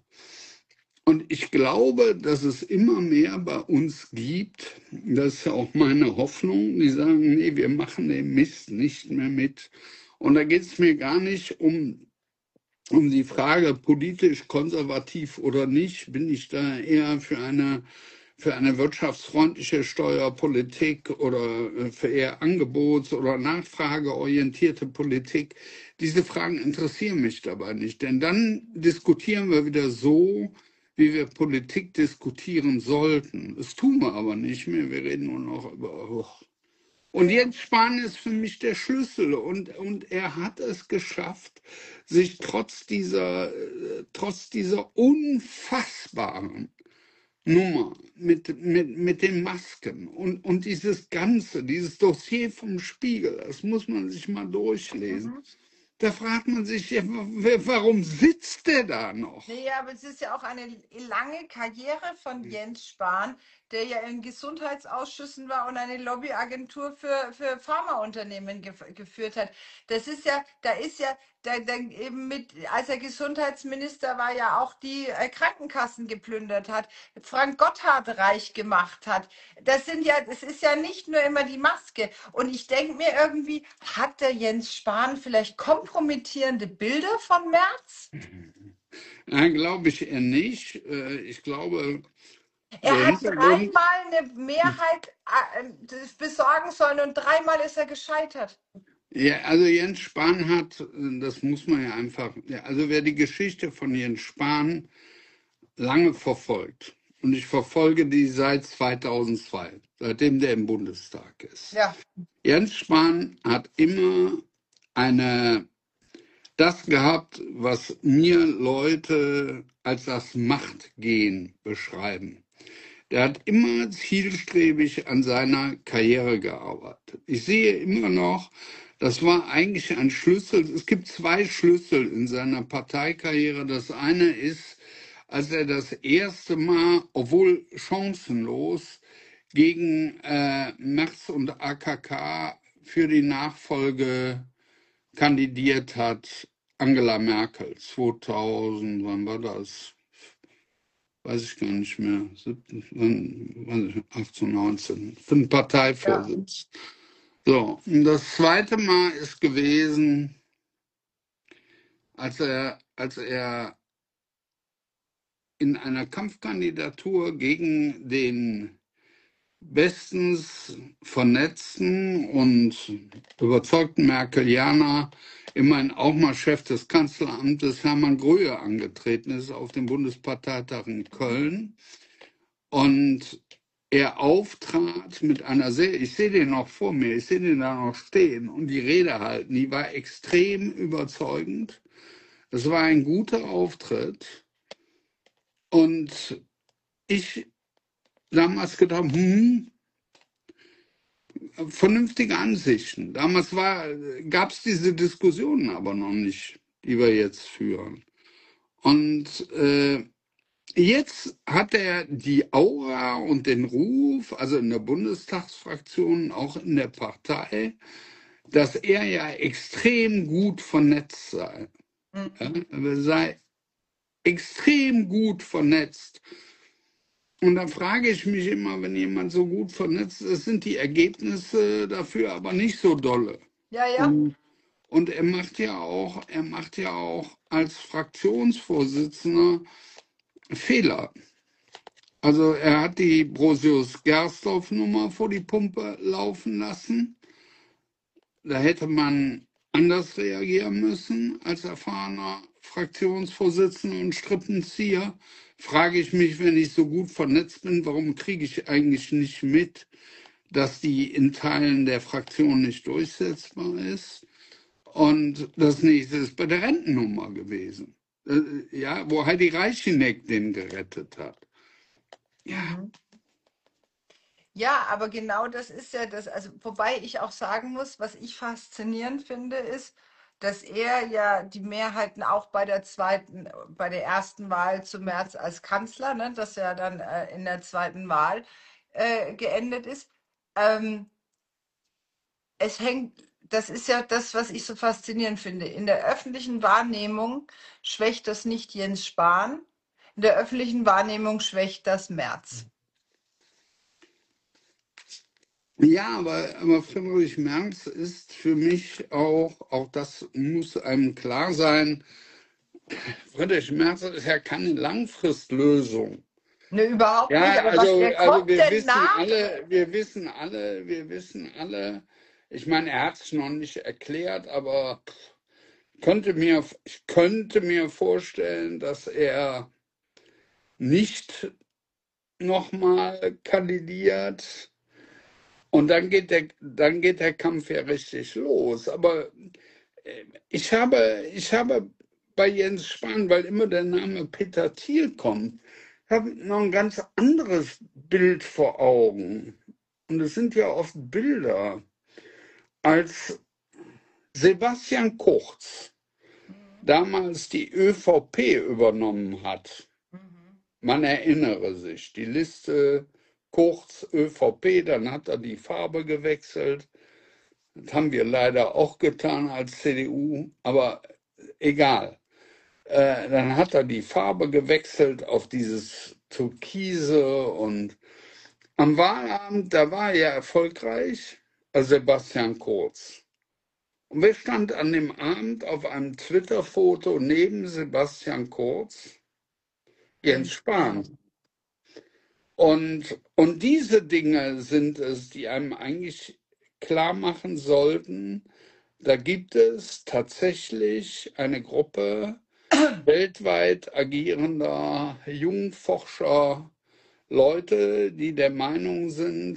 Und ich glaube, dass es immer mehr bei uns gibt, das ist ja auch meine Hoffnung, die sagen, nee, wir machen den Mist nicht mehr mit. Und da geht es mir gar nicht um, um die Frage, politisch konservativ oder nicht, bin ich da eher für eine, für eine wirtschaftsfreundliche Steuerpolitik oder für eher angebots- oder nachfrageorientierte Politik. Diese Fragen interessieren mich dabei nicht, denn dann diskutieren wir wieder so, wie wir Politik diskutieren sollten. Das tun wir aber nicht mehr. Wir reden nur noch über. Oh. Und Jens Spahn ist für mich der Schlüssel. Und, und er hat es geschafft, sich trotz dieser, äh, trotz dieser unfassbaren Nummer mit, mit, mit den Masken und, und dieses Ganze, dieses Dossier vom Spiegel, das muss man sich mal durchlesen. Mhm. Da fragt man sich, ja, warum sitzt der da noch? Nee, aber es ist ja auch eine lange Karriere von Jens Spahn, der ja in Gesundheitsausschüssen war und eine Lobbyagentur für, für Pharmaunternehmen gef geführt hat. Das ist ja, da ist ja, da, da eben mit, als er Gesundheitsminister war, ja auch die äh, Krankenkassen geplündert hat, Frank Gotthard reich gemacht hat. Das sind ja, es ist ja nicht nur immer die Maske. Und ich denke mir irgendwie, hat der Jens Spahn vielleicht kompromittierende Bilder von Merz? Nein, glaube ich eher nicht. Äh, Ich glaube, der Er hat Hintergrund, dreimal eine Mehrheit äh, besorgen sollen und dreimal ist er gescheitert. Ja, also Jens Spahn hat, das muss man ja einfach, ja, also wer die Geschichte von Jens Spahn lange verfolgt, und ich verfolge die seit zweitausendzwei, seitdem der im Bundestag ist. Ja. Jens Spahn hat immer eine, das gehabt, was mir Leute als das Machtgehen beschreiben. Der hat immer zielstrebig an seiner Karriere gearbeitet. Ich sehe immer noch, das war eigentlich ein Schlüssel. Es gibt zwei Schlüssel in seiner Parteikarriere. Das eine ist, als er das erste Mal, obwohl chancenlos, gegen äh, Merz und A K K für die Nachfolge kandidiert hat, Angela Merkel, zweitausend, wann war das? Weiß ich gar nicht mehr, siebzehn, wann- weiß ich, achtzehn, neunzehn, für den Ja. Parteivorsitz. So, und das zweite Mal ist gewesen, als er, als er in einer Kampfkandidatur gegen den bestens vernetzten und überzeugten Merkelianer, immerhin auch mal Chef des Kanzleramtes Hermann Gröhe angetreten ist auf dem Bundesparteitag in Köln. Und er auftrat mit einer sehr, ich sehe den noch vor mir, ich sehe den da noch stehen und die Rede halten, die war extrem überzeugend. Es war ein guter Auftritt und ich damals gedacht, hm, vernünftige Ansichten. Damals gab es diese Diskussionen aber noch nicht, die wir jetzt führen. Und äh, jetzt hat er die Aura und den Ruf, also in der Bundestagsfraktion, auch in der Partei, dass er ja extrem gut vernetzt sei. Mhm. Ja, er sei extrem gut vernetzt. Und da frage ich mich immer, wenn jemand so gut vernetzt ist, sind die Ergebnisse dafür aber nicht so dolle. Ja, ja. Und, und er macht ja auch, er macht ja auch als Fraktionsvorsitzender Fehler. Also er hat die Brosius-Gersdorf-Nummer vor die Pumpe laufen lassen. Da hätte man anders reagieren müssen als erfahrener Fraktionsvorsitzender und Strippenzieher. Frage ich mich, wenn ich so gut vernetzt bin, warum kriege ich eigentlich nicht mit, dass die in Teilen der Fraktion nicht durchsetzbar ist? Und das nächste ist bei der Rentennummer gewesen, äh, ja, wo Heidi Reicheneck den gerettet hat. Ja, Mhm. Ja, aber genau das ist ja das, also wobei ich auch sagen muss, was ich faszinierend finde, ist, dass er ja die Mehrheiten auch bei der zweiten, bei der ersten Wahl zu Merz als Kanzler, ne, dass er dann äh, in der zweiten Wahl äh, geendet ist. Ähm, es hängt, das ist ja das, was ich so faszinierend finde. In der öffentlichen Wahrnehmung schwächt das nicht Jens Spahn, in der öffentlichen Wahrnehmung schwächt das Merz. ja, aber, aber Friedrich Merz ist für mich auch, auch das muss einem klar sein, Friedrich Merz ist ja keine Langfristlösung. Ne, überhaupt nicht, Ja, aber was, also, wer also kommt wir denn wissen nach? alle, wir wissen alle, wir wissen alle, ich meine, er hat es noch nicht erklärt, aber könnte mir, ich könnte mir vorstellen, dass er nicht nochmal kandidiert. Und dann geht der, dann geht der Kampf ja richtig los. Aber äh, ich habe, ich habe bei Jens Spahn, weil immer der Name Peter Thiel kommt, habe noch ein ganz anderes Bild vor Augen. Und es sind ja oft Bilder, als Sebastian Kurz Mhm. damals die ÖVP übernommen hat. Mhm. Man erinnere sich, die Liste Kurz ÖVP, dann hat er die Farbe gewechselt. Das haben wir leider auch getan als C D U, aber egal. Äh, dann hat er die Farbe gewechselt auf dieses Türkise und am Wahlabend, da war er erfolgreich, also Sebastian Kurz. Und wer stand an dem Abend auf einem Twitter-Foto neben Sebastian Kurz? Jens Jens Spahn. Spahn. Und, und diese Dinge sind es, die einem eigentlich klar machen sollten, da gibt es tatsächlich eine Gruppe weltweit agierender Jungforscher, Leute, die der Meinung sind,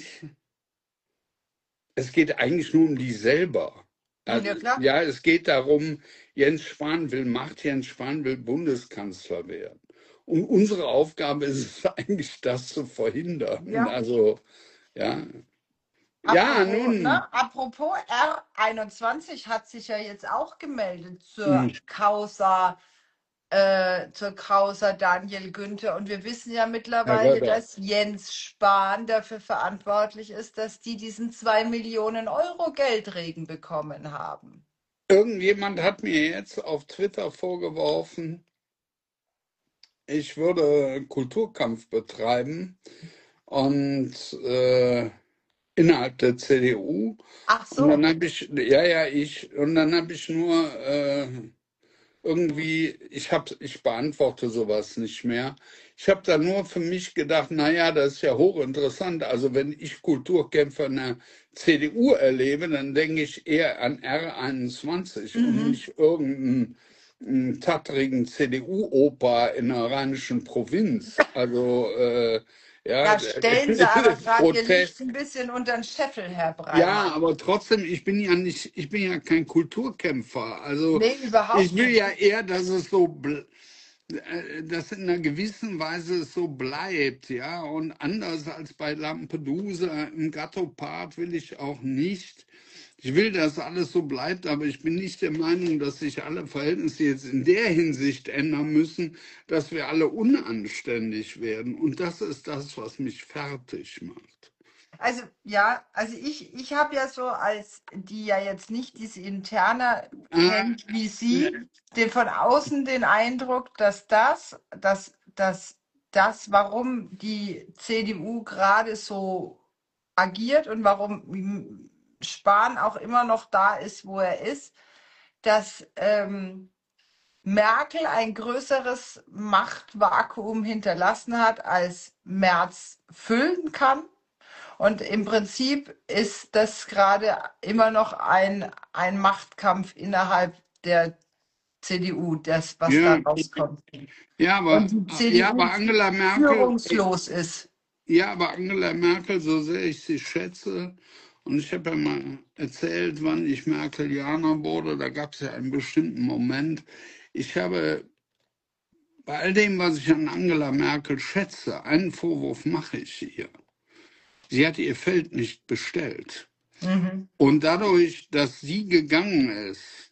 es geht eigentlich nur um die selber. Also, Ja, klar. ja, es geht darum, Jens Spahn will Macht, Jens Spahn will Bundeskanzler werden. Und unsere Aufgabe ist es eigentlich, das zu verhindern. Ja. Also, ja. Ja, Apropos, nun. ne? Apropos R einundzwanzig hat sich ja jetzt auch gemeldet zur Hm, Causa, äh, zur Causa Daniel Günther. Und wir wissen ja Herr mittlerweile, Weber. dass Jens Spahn dafür verantwortlich ist, dass die diesen zwei Millionen Euro Geldregen bekommen haben. Irgendjemand hat mir jetzt auf Twitter vorgeworfen, ich würde Kulturkampf betreiben und äh, innerhalb der C D U. Ach Und dann so. habe ich, ja, ja, ich, und dann habe ich nur äh, irgendwie, ich hab, ich beantworte sowas nicht mehr. Ich habe da nur für mich gedacht, naja, das ist ja hochinteressant. Also wenn ich Kulturkämpfer in der C D U erlebe, dann denke ich eher an R einundzwanzig und Mhm. nicht irgendeinen einen tattrigen C D U-Opa in der rheinischen Provinz. Also äh, ja, Da stellen sie aber gerade ihr Licht Protest. ein bisschen unter den Scheffel, Herr Ja, Breimann. aber trotzdem, ich bin ja nicht, ich bin ja kein Kulturkämpfer. Also Nee, ich überhaupt will nicht. ja eher, dass es so, bl- äh, dass in einer gewissen Weise es so bleibt, ja. Und anders als bei Lampedusa im Gotthard will ich auch nicht. Ich will, dass alles so bleibt, aber ich bin nicht der Meinung, dass sich alle Verhältnisse jetzt in der Hinsicht ändern müssen, dass wir alle unanständig werden. Und das ist das, was mich fertig macht. Also ja, also ich, ich habe ja so als die ja jetzt nicht diese interne Äh, kennt wie Sie, den von außen den Eindruck, dass das, dass, dass das, warum die C D U gerade so agiert und warum Spahn auch immer noch da ist, wo er ist, dass ähm, Merkel ein größeres Machtvakuum hinterlassen hat, als Merz füllen kann. Und im Prinzip ist das gerade immer noch ein, ein Machtkampf innerhalb der C D U, das, was da ja, rauskommt. ja, Und aber, die ja, C D U aber Angela Merkel, führungslos ist. ja, aber Angela Merkel, so sehr ich sie schätze, und ich habe ja mal erzählt, wann ich Merkelianer wurde, da gab es ja einen bestimmten Moment. Ich habe bei all dem, was ich an Angela Merkel schätze, einen Vorwurf mache ich ihr. Sie hat ihr Feld nicht bestellt. Mhm. Und dadurch, dass sie gegangen ist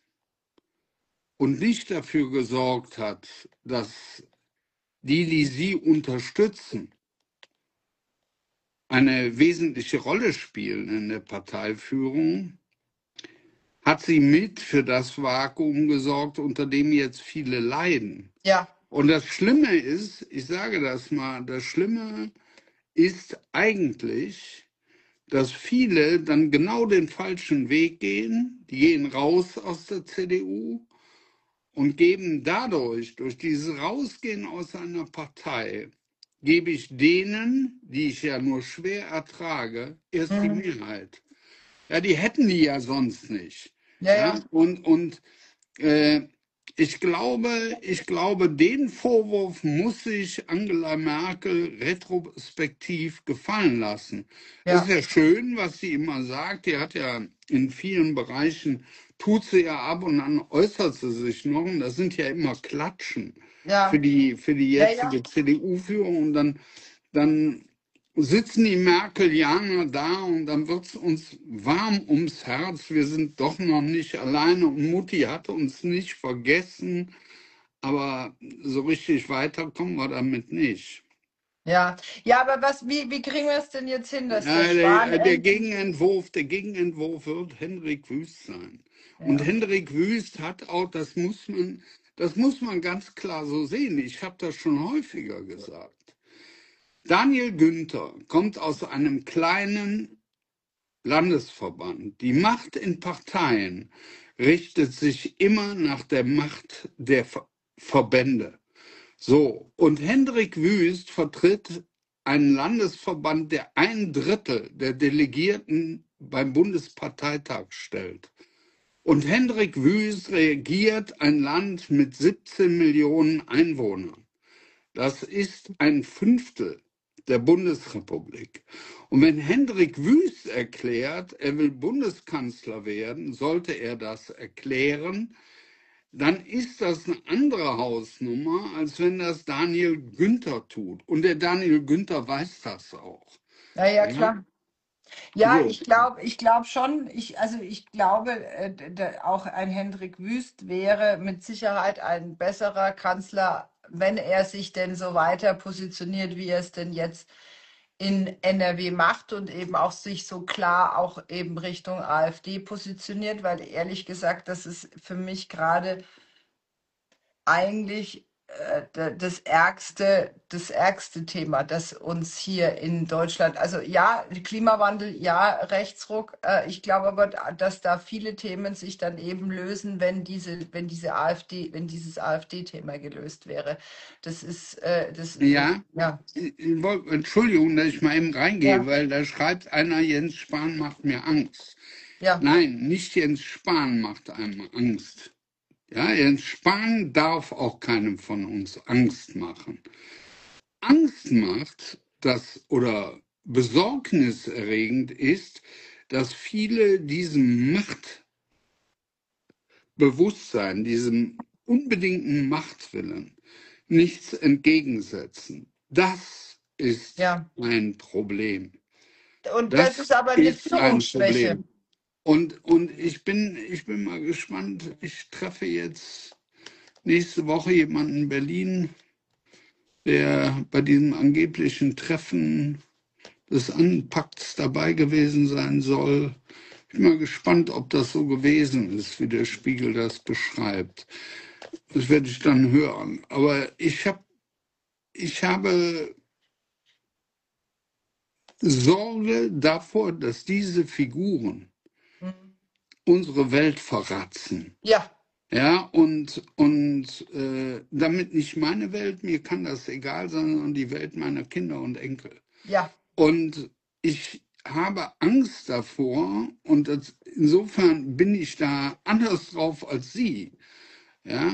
und nicht dafür gesorgt hat, dass die, die sie unterstützen, eine wesentliche Rolle spielen in der Parteiführung, hat sie mit für das Vakuum gesorgt, unter dem jetzt viele leiden. Ja. Und das Schlimme ist, ich sage das mal, das Schlimme ist eigentlich, dass viele dann genau den falschen Weg gehen, die gehen raus aus der C D U und geben dadurch, durch dieses Rausgehen aus einer Partei, gebe ich denen, die ich ja nur schwer ertrage, erst die Mhm. Mehrheit. Ja, die hätten die ja sonst nicht. Ja, Ja, ja. und, und äh, ich glaube, ich glaube, den Vorwurf muss sich Angela Merkel retrospektiv gefallen lassen. Es ist Ja. ja schön, was sie immer sagt. Die hat ja in vielen Bereichen, tut sie ja ab und an äußert sie sich noch. Und das sind ja immer Klatschen für Ja. die, für die Ja, ja. jetzige C D U-Führung. Und dann, dann sitzen die Merkelianer da und dann wird es uns warm ums Herz. Wir sind doch noch nicht alleine und Mutti hat uns nicht vergessen, aber so richtig weiter kommen wir damit nicht. Ja. Ja, aber was, wie, wie kriegen wir es denn jetzt hin, dass der Ja, Spahn der, der endlich. Gegenentwurf, der Gegenentwurf wird Hendrik Wüst sein. Und Ja. Hendrik Wüst hat auch, das muss man, das muss man ganz klar so sehen. Ich habe das schon häufiger gesagt. Daniel Günther kommt aus einem kleinen Landesverband. Die Macht in Parteien richtet sich immer nach der Macht der Ver Verbände. So, und Hendrik Wüst vertritt einen Landesverband, der ein Drittel der Delegierten beim Bundesparteitag stellt. Und Hendrik Wüst regiert ein Land mit siebzehn Millionen Einwohnern. Das ist ein Fünftel der Bundesrepublik. Und wenn Hendrik Wüst erklärt, er will Bundeskanzler werden, sollte er das erklären, dann ist das eine andere Hausnummer, als wenn das Daniel Günther tut. Und der Daniel Günther weiß das auch. Ja, ja, Ja, klar. Ja, so. ich glaube, ich glaube schon, ich, also ich glaube, äh, d- d- auch ein Hendrik Wüst wäre mit Sicherheit ein besserer Kanzler, wenn er sich denn so weiter positioniert, wie er es denn jetzt in N R W macht und eben auch sich so klar auch eben Richtung AfD positioniert, weil ehrlich gesagt, das ist für mich gerade eigentlich äh, d- das ärgste, das ärgste Thema, das uns hier in Deutschland, also ja, Klimawandel, ja, Rechtsruck, äh, ich glaube aber, da- dass da viele Themen sich dann eben lösen, wenn diese, wenn diese AfD, wenn dieses AfD-Thema gelöst wäre. Das ist, äh, das, und, Ja, ja, ich- ich wollt- Entschuldigung, dass ich mal eben reingehe, ja, weil da schreibt einer, Jens Spahn macht mir Angst. ja, Nein, nicht Jens Spahn macht einem Angst. Ja, Jens Spahn darf auch keinem von uns Angst machen. Angst macht, dass oder besorgniserregend ist, dass viele diesem Machtbewusstsein, diesem unbedingten Machtwillen nichts entgegensetzen. Das ist ja. ein Problem. Und das ist Das aber eine ist ein Führungsschwäche. Problem. Und, und ich bin, ich bin mal gespannt. Ich treffe jetzt nächste Woche jemanden in Berlin, der bei diesem angeblichen Treffen des Anpakts dabei gewesen sein soll. Ich bin mal gespannt, ob das so gewesen ist, wie der Spiegel das beschreibt. Das werde ich dann hören. Aber ich, hab, ich habe Sorge davor, dass diese Figuren Hm. unsere Welt verratzen. Ja, Ja, und, und äh, damit nicht meine Welt, mir kann das egal sein, sondern die Welt meiner Kinder und Enkel. ja. Und ich habe Angst davor, und das, insofern bin ich da anders drauf als Sie. Ja,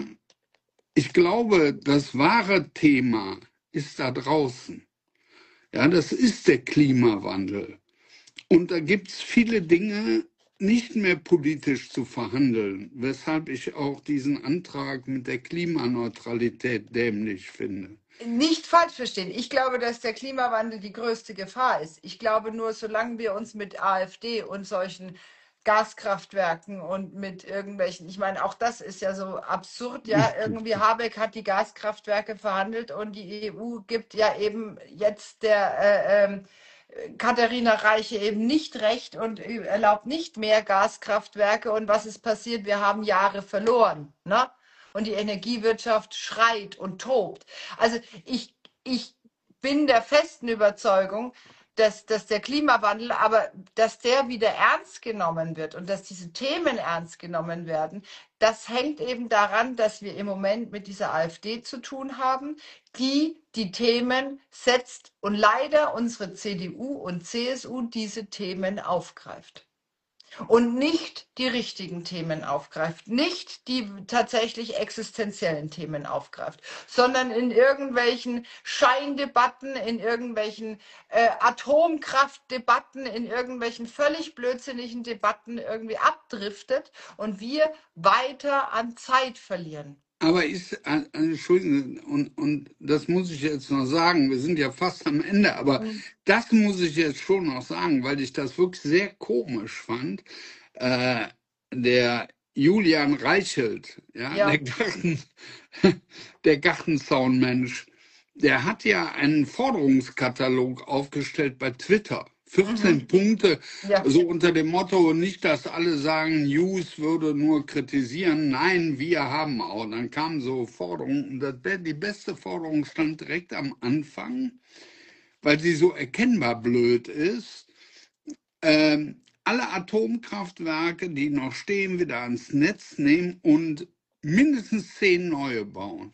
ich glaube, das wahre Thema ist da draußen. Ja, das ist der Klimawandel. Und da gibt es viele Dinge nicht mehr politisch zu verhandeln, weshalb ich auch diesen Antrag mit der Klimaneutralität dämlich finde. Nicht falsch verstehen. Ich glaube, dass der Klimawandel die größte Gefahr ist. Ich glaube nur, solange wir uns mit AfD und solchen Gaskraftwerken und mit irgendwelchen, ich meine, auch das ist ja so absurd, ja, irgendwie Habeck hat die Gaskraftwerke verhandelt und die E U gibt ja eben jetzt der äh, ähm, Katharina Reiche eben nicht recht und erlaubt nicht mehr Gaskraftwerke. Und was ist passiert? Wir haben Jahre verloren, ne? Und die Energiewirtschaft schreit und tobt. Also ich, ich bin der festen Überzeugung, dass, dass der Klimawandel, aber dass der wieder ernst genommen wird und dass diese Themen ernst genommen werden, das hängt eben daran, dass wir im Moment mit dieser AfD zu tun haben, die die Themen setzt und leider unsere C D U und C S U diese Themen aufgreift und nicht die richtigen Themen aufgreift, nicht die tatsächlich existenziellen Themen aufgreift, sondern in irgendwelchen Scheindebatten, in irgendwelchen äh, Atomkraftdebatten, in irgendwelchen völlig blödsinnigen Debatten irgendwie abdriftet und wir weiter an Zeit verlieren. Aber ist, äh, Entschuldigen, und, und das muss ich jetzt noch sagen, wir sind ja fast am Ende, aber Mhm. das muss ich jetzt schon noch sagen, weil ich das wirklich sehr komisch fand. Äh, der Julian Reichelt, ja, Ja. der Garten, der Gartenzaunmensch, der hat ja einen Forderungskatalog aufgestellt bei Twitter. vierzehn Mhm. Punkte, Ja. so unter dem Motto, nicht, dass alle sagen, News würde nur kritisieren. Nein, wir haben auch. Dann kamen so Forderungen. Und das, die beste Forderung stand direkt am Anfang, weil sie so erkennbar blöd ist. Ähm, alle Atomkraftwerke, die noch stehen, wieder ans Netz nehmen und mindestens zehn neue bauen.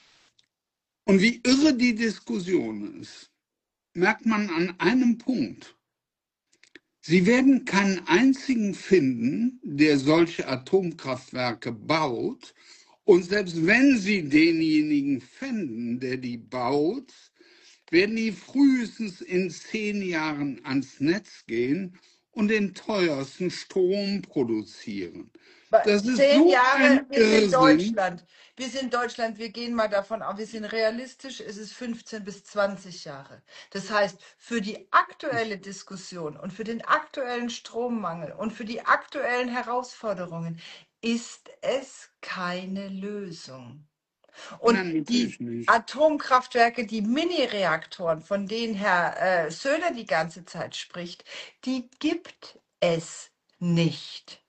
Und wie irre die Diskussion ist, merkt man an einem Punkt. Sie werden keinen einzigen finden, der solche Atomkraftwerke baut. Und selbst wenn Sie denjenigen fänden, der die baut, werden die frühestens in zehn Jahren ans Netz gehen und den teuersten Strom produzieren. Das ist Zehn so Jahre, ein wir sind Irrsinn. Deutschland. Wir sind Deutschland, wir gehen mal davon aus, wir sind realistisch, es ist fünfzehn bis zwanzig Jahre. Das heißt, für die aktuelle Diskussion und für den aktuellen Strommangel und für die aktuellen Herausforderungen ist es keine Lösung. Und Nein, die natürlich nicht. Atomkraftwerke, die Mini-Reaktoren, von denen Herr äh, Söder die ganze Zeit spricht, die gibt es nicht.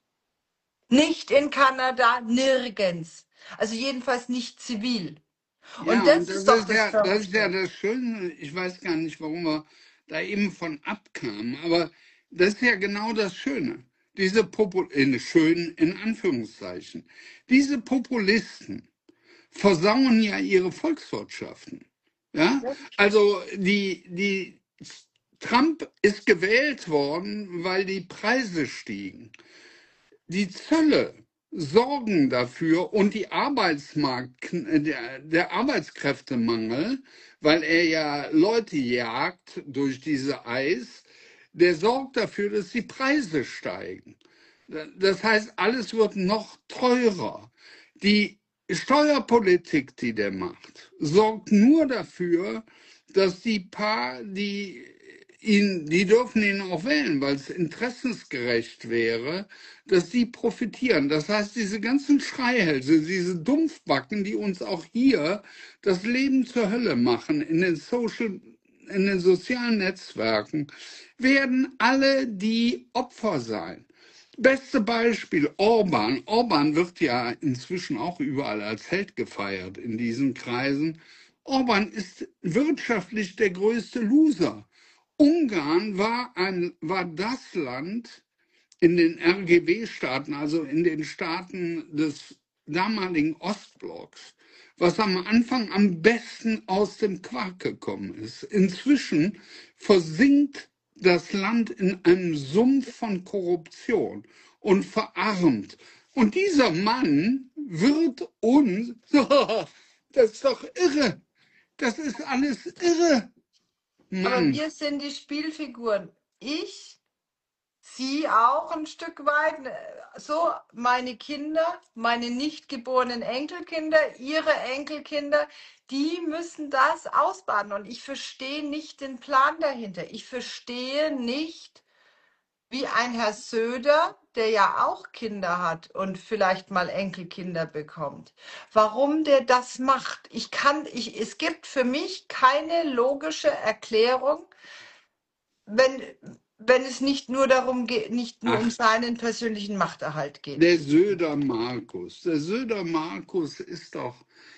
Nicht in Kanada, nirgends. Also jedenfalls nicht zivil. Und Ja, und das das ist doch ist das ja, das ist ja Verrückte. das Schöne. Ich weiß gar nicht, warum wir da eben von abkamen, aber das ist ja genau das Schöne. Diese Popul in schön in Anführungszeichen. Diese Populisten versauen ja ihre Volkswirtschaften. Ja, Ja. also die, die Trump ist gewählt worden, weil die Preise stiegen. Die Zölle sorgen dafür und die Arbeitsmarkt, der, der Arbeitskräftemangel, weil er ja Leute jagt durch diese Eis, der sorgt dafür, dass die Preise steigen. Das heißt, alles wird noch teurer. Die Steuerpolitik, die der macht, sorgt nur dafür, dass die paar, die ihn, die dürfen ihn auch wählen, weil es interessensgerecht wäre, dass die profitieren. Das heißt, diese ganzen Schreihälse, diese Dumpfbacken, die uns auch hier das Leben zur Hölle machen in den Social, in den sozialen Netzwerken, werden alle die Opfer sein. Beste Beispiel, Orban. Orban wird ja inzwischen auch überall als Held gefeiert in diesen Kreisen. Orban ist wirtschaftlich der größte Loser. Ungarn war, ein, war das Land in den R G W-Staaten, also in den Staaten des damaligen Ostblocks, was am Anfang am besten aus dem Quark gekommen ist. Inzwischen versinkt das Land in einem Sumpf von Korruption und verarmt. Und dieser Mann wird uns, das ist doch irre, das ist alles irre, Aber Mann. wir sind die Spielfiguren. Ich, Sie auch ein Stück weit. ne, So, meine Kinder, meine nicht geborenen Enkelkinder, Ihre Enkelkinder, die müssen das ausbaden. Und ich verstehe nicht den Plan dahinter. Ich verstehe nicht, wie ein Herr Söder, der ja auch Kinder hat und vielleicht mal Enkelkinder bekommt, warum der das macht. Ich kann, ich, es gibt für mich keine logische Erklärung, wenn, wenn es nicht nur darum geht, nicht nur um Ach, seinen persönlichen Machterhalt geht. der Söder Markus. Der Söder Markus ist doch,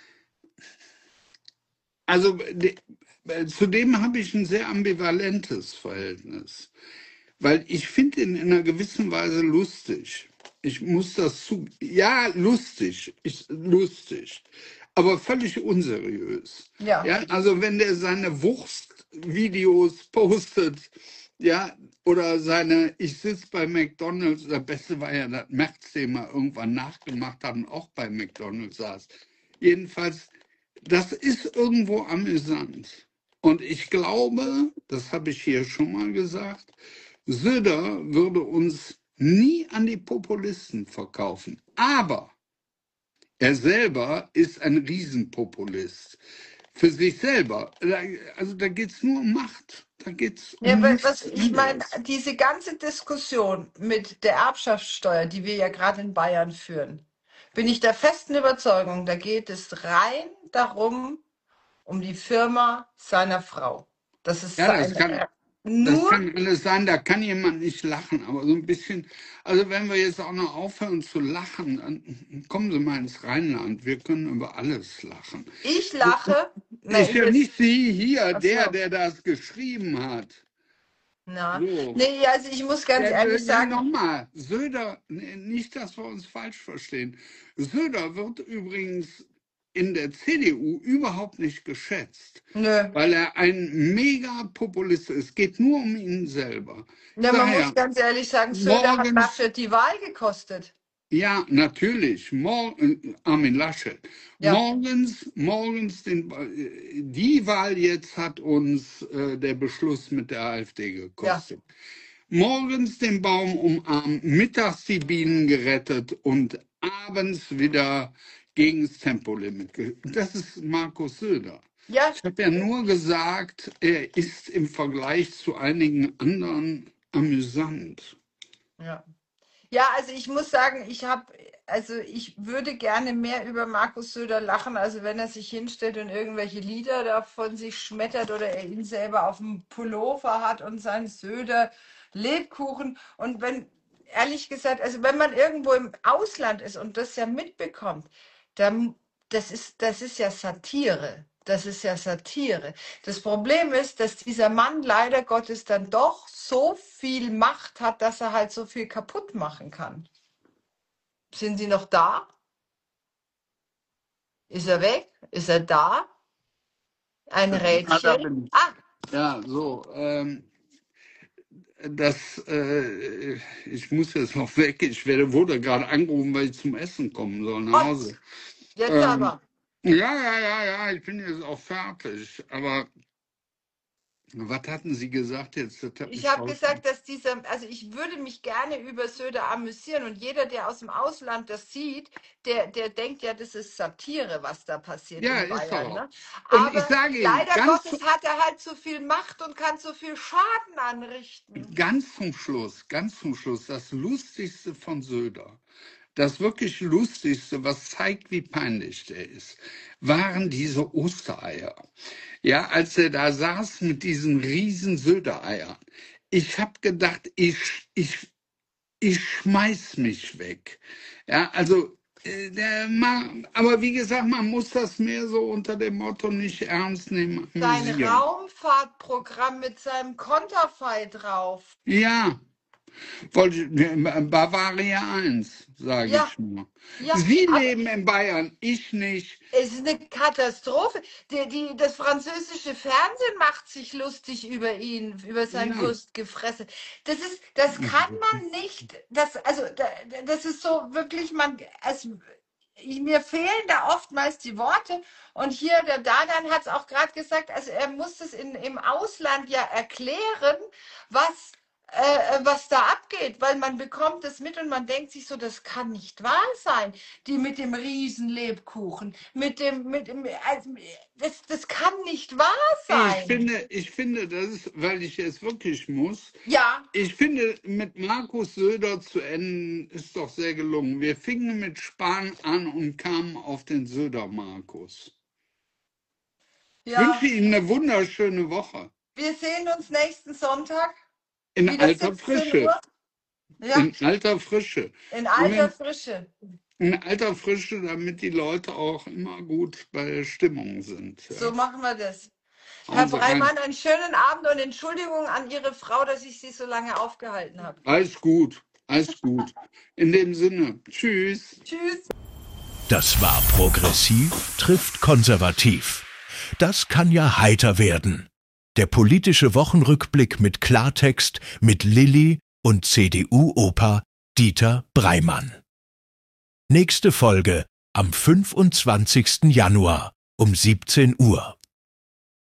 also de, zu dem habe ich ein sehr ambivalentes Verhältnis, weil ich finde ihn in einer gewissen Weise lustig. Ich muss das zu, ja, lustig, ich, lustig, aber völlig unseriös. Ja, Ja, also wenn der seine Wurstvideos postet, ja, oder seine, ich sitze bei McDonalds, das Beste war ja, dass Merz den mal irgendwann nachgemacht hat und auch bei McDonalds saß. Jedenfalls, das ist irgendwo amüsant. Und ich glaube, das habe ich hier schon mal gesagt, Söder würde uns nie an die Populisten verkaufen. Aber er selber ist ein Riesenpopulist. Für sich selber. Also da geht es nur um Macht. Da geht es ja, um wa- was nichts ich meine, anderes. diese ganze Diskussion mit der Erbschaftssteuer, die wir ja gerade in Bayern führen, bin ich der festen Überzeugung, da geht es rein darum, um die Firma seiner Frau. Das ist Ja, das seine, kann, das nur, kann alles sein, da kann jemand nicht lachen, aber so ein bisschen, also wenn wir jetzt auch noch aufhören zu lachen, dann kommen Sie mal ins Rheinland, wir können über alles lachen. ich lache, Ist ne, ja jetzt, nicht Sie hier, ach der, so, der das geschrieben hat. na, So. nee, also ich muss ganz Ja, ehrlich ja, sagen, nochmal, Söder, nee, nicht, dass wir uns falsch verstehen. Söder wird übrigens in der C D U überhaupt nicht geschätzt, Nö. weil er ein Mega-Populist ist. Es geht nur um ihn selber. Ja, man Daher, muss ganz ehrlich sagen, Söder hat morgens, Laschet die Wahl gekostet. ja, natürlich, mor äh, Armin Laschet. Ja, Morgens, morgens den, äh, die Wahl jetzt hat uns äh, der Beschluss mit der AfD ja, gekostet. Morgens den Baum umarmt, mittags die Bienen gerettet und abends wieder gegen das Tempolimit. ge- Das ist Markus Söder. ja, Ich habe ja nur gesagt, er ist im Vergleich zu einigen anderen amüsant. ja. Ja, also ich muss sagen, ich habe, also ich würde gerne mehr über Markus Söder lachen, also wenn er sich hinstellt und irgendwelche Lieder da von sich schmettert oder er ihn selber auf dem Pullover hat und sein Söder Lebkuchen. Und wenn, ehrlich gesagt, also wenn man irgendwo im Ausland ist und das ja mitbekommt, dann, das ist, das ist ja Satire. Das ist ja Satire. Das Problem ist, dass dieser Mann leider Gottes dann doch so viel Macht hat, dass er halt so viel kaputt machen kann. Sind Sie noch da? Ist er weg? Ist er da? Ein Ah, da Rädchen? bin ich. Ah, Ja, so. Ähm, das, äh, ich muss jetzt noch weg. Ich werde, wurde gerade angerufen, weil ich zum Essen kommen soll, nach oh, Hause. jetzt Ähm, aber. ja, ja, ja, ja, ich bin jetzt auch fertig. Aber was hatten Sie gesagt jetzt? Das hat Ich mich habe raus. gesagt, dass dieser, also ich würde mich gerne über Söder amüsieren und jeder, der aus dem Ausland das sieht, der, der denkt ja, das ist Satire, was da passiert Ja, in ist Bayern, auch. ne? Und ich Aber sage Ihnen, leider ganz, Gottes hat er halt so viel Macht und kann so viel Schaden anrichten. ganz zum Schluss, ganz zum Schluss, das Lustigste von Söder, das wirklich Lustigste, was zeigt, wie peinlich der ist, waren diese Ostereier. Ja, als er da saß mit diesen riesen Söder-Eiern. Ich habe gedacht, ich, ich, ich schmeiß mich weg. Ja, also, äh, der, man, aber wie gesagt, man muss das mehr so unter dem Motto nicht ernst nehmen, Sein amüsieren. Raumfahrtprogramm mit seinem Konterfei drauf. Ja, wollte, Bavaria eins, sage Ja, ich nur. ja, Sie aber leben in Bayern, ich nicht. es ist eine Katastrophe. Die, die, das französische Fernsehen macht sich lustig über ihn, über sein Ja. Wurstgefressen. Das ist, das kann man nicht. Das, also, da- das ist so wirklich, man, es, ich, mir fehlen da oftmals die Worte. Und hier, der Dadan hat es auch gerade gesagt, also er muss es in, im Ausland ja erklären, was, äh, was da abgeht, weil man bekommt es mit und man denkt sich so, das kann nicht wahr sein. Die mit dem Riesenlebkuchen, mit dem, mit dem, also, das, das kann nicht wahr Ich sein. finde, ich finde, das ist, weil ich es wirklich muss, Ja, ich finde, mit Markus Söder zu enden, ist doch sehr gelungen. Wir fingen mit Spahn an und kamen auf den Söder-Markus. Ich ja. wünsche Ihnen eine wunderschöne Woche. Wir sehen uns nächsten Sonntag, In wieder alter siebzehn Frische. Uhr. Ja, In alter Frische. in Und alter wenn, Frische. in alter Frische, damit die Leute auch immer gut bei der Stimmung sind. So Ja. machen wir das. Herr Hauen Sie rein. Breimann, einen schönen Abend und Entschuldigung an Ihre Frau, dass ich Sie so lange aufgehalten habe. Alles gut, alles gut. In dem Sinne, tschüss. Tschüss. Das war Progressiv trifft konservativ. Das kann ja heiter werden. Der politische Wochenrückblick mit Klartext mit Lilly und C D U-Opa Dieter Breimann. Nächste Folge am fünfundzwanzigsten Januar um siebzehn Uhr.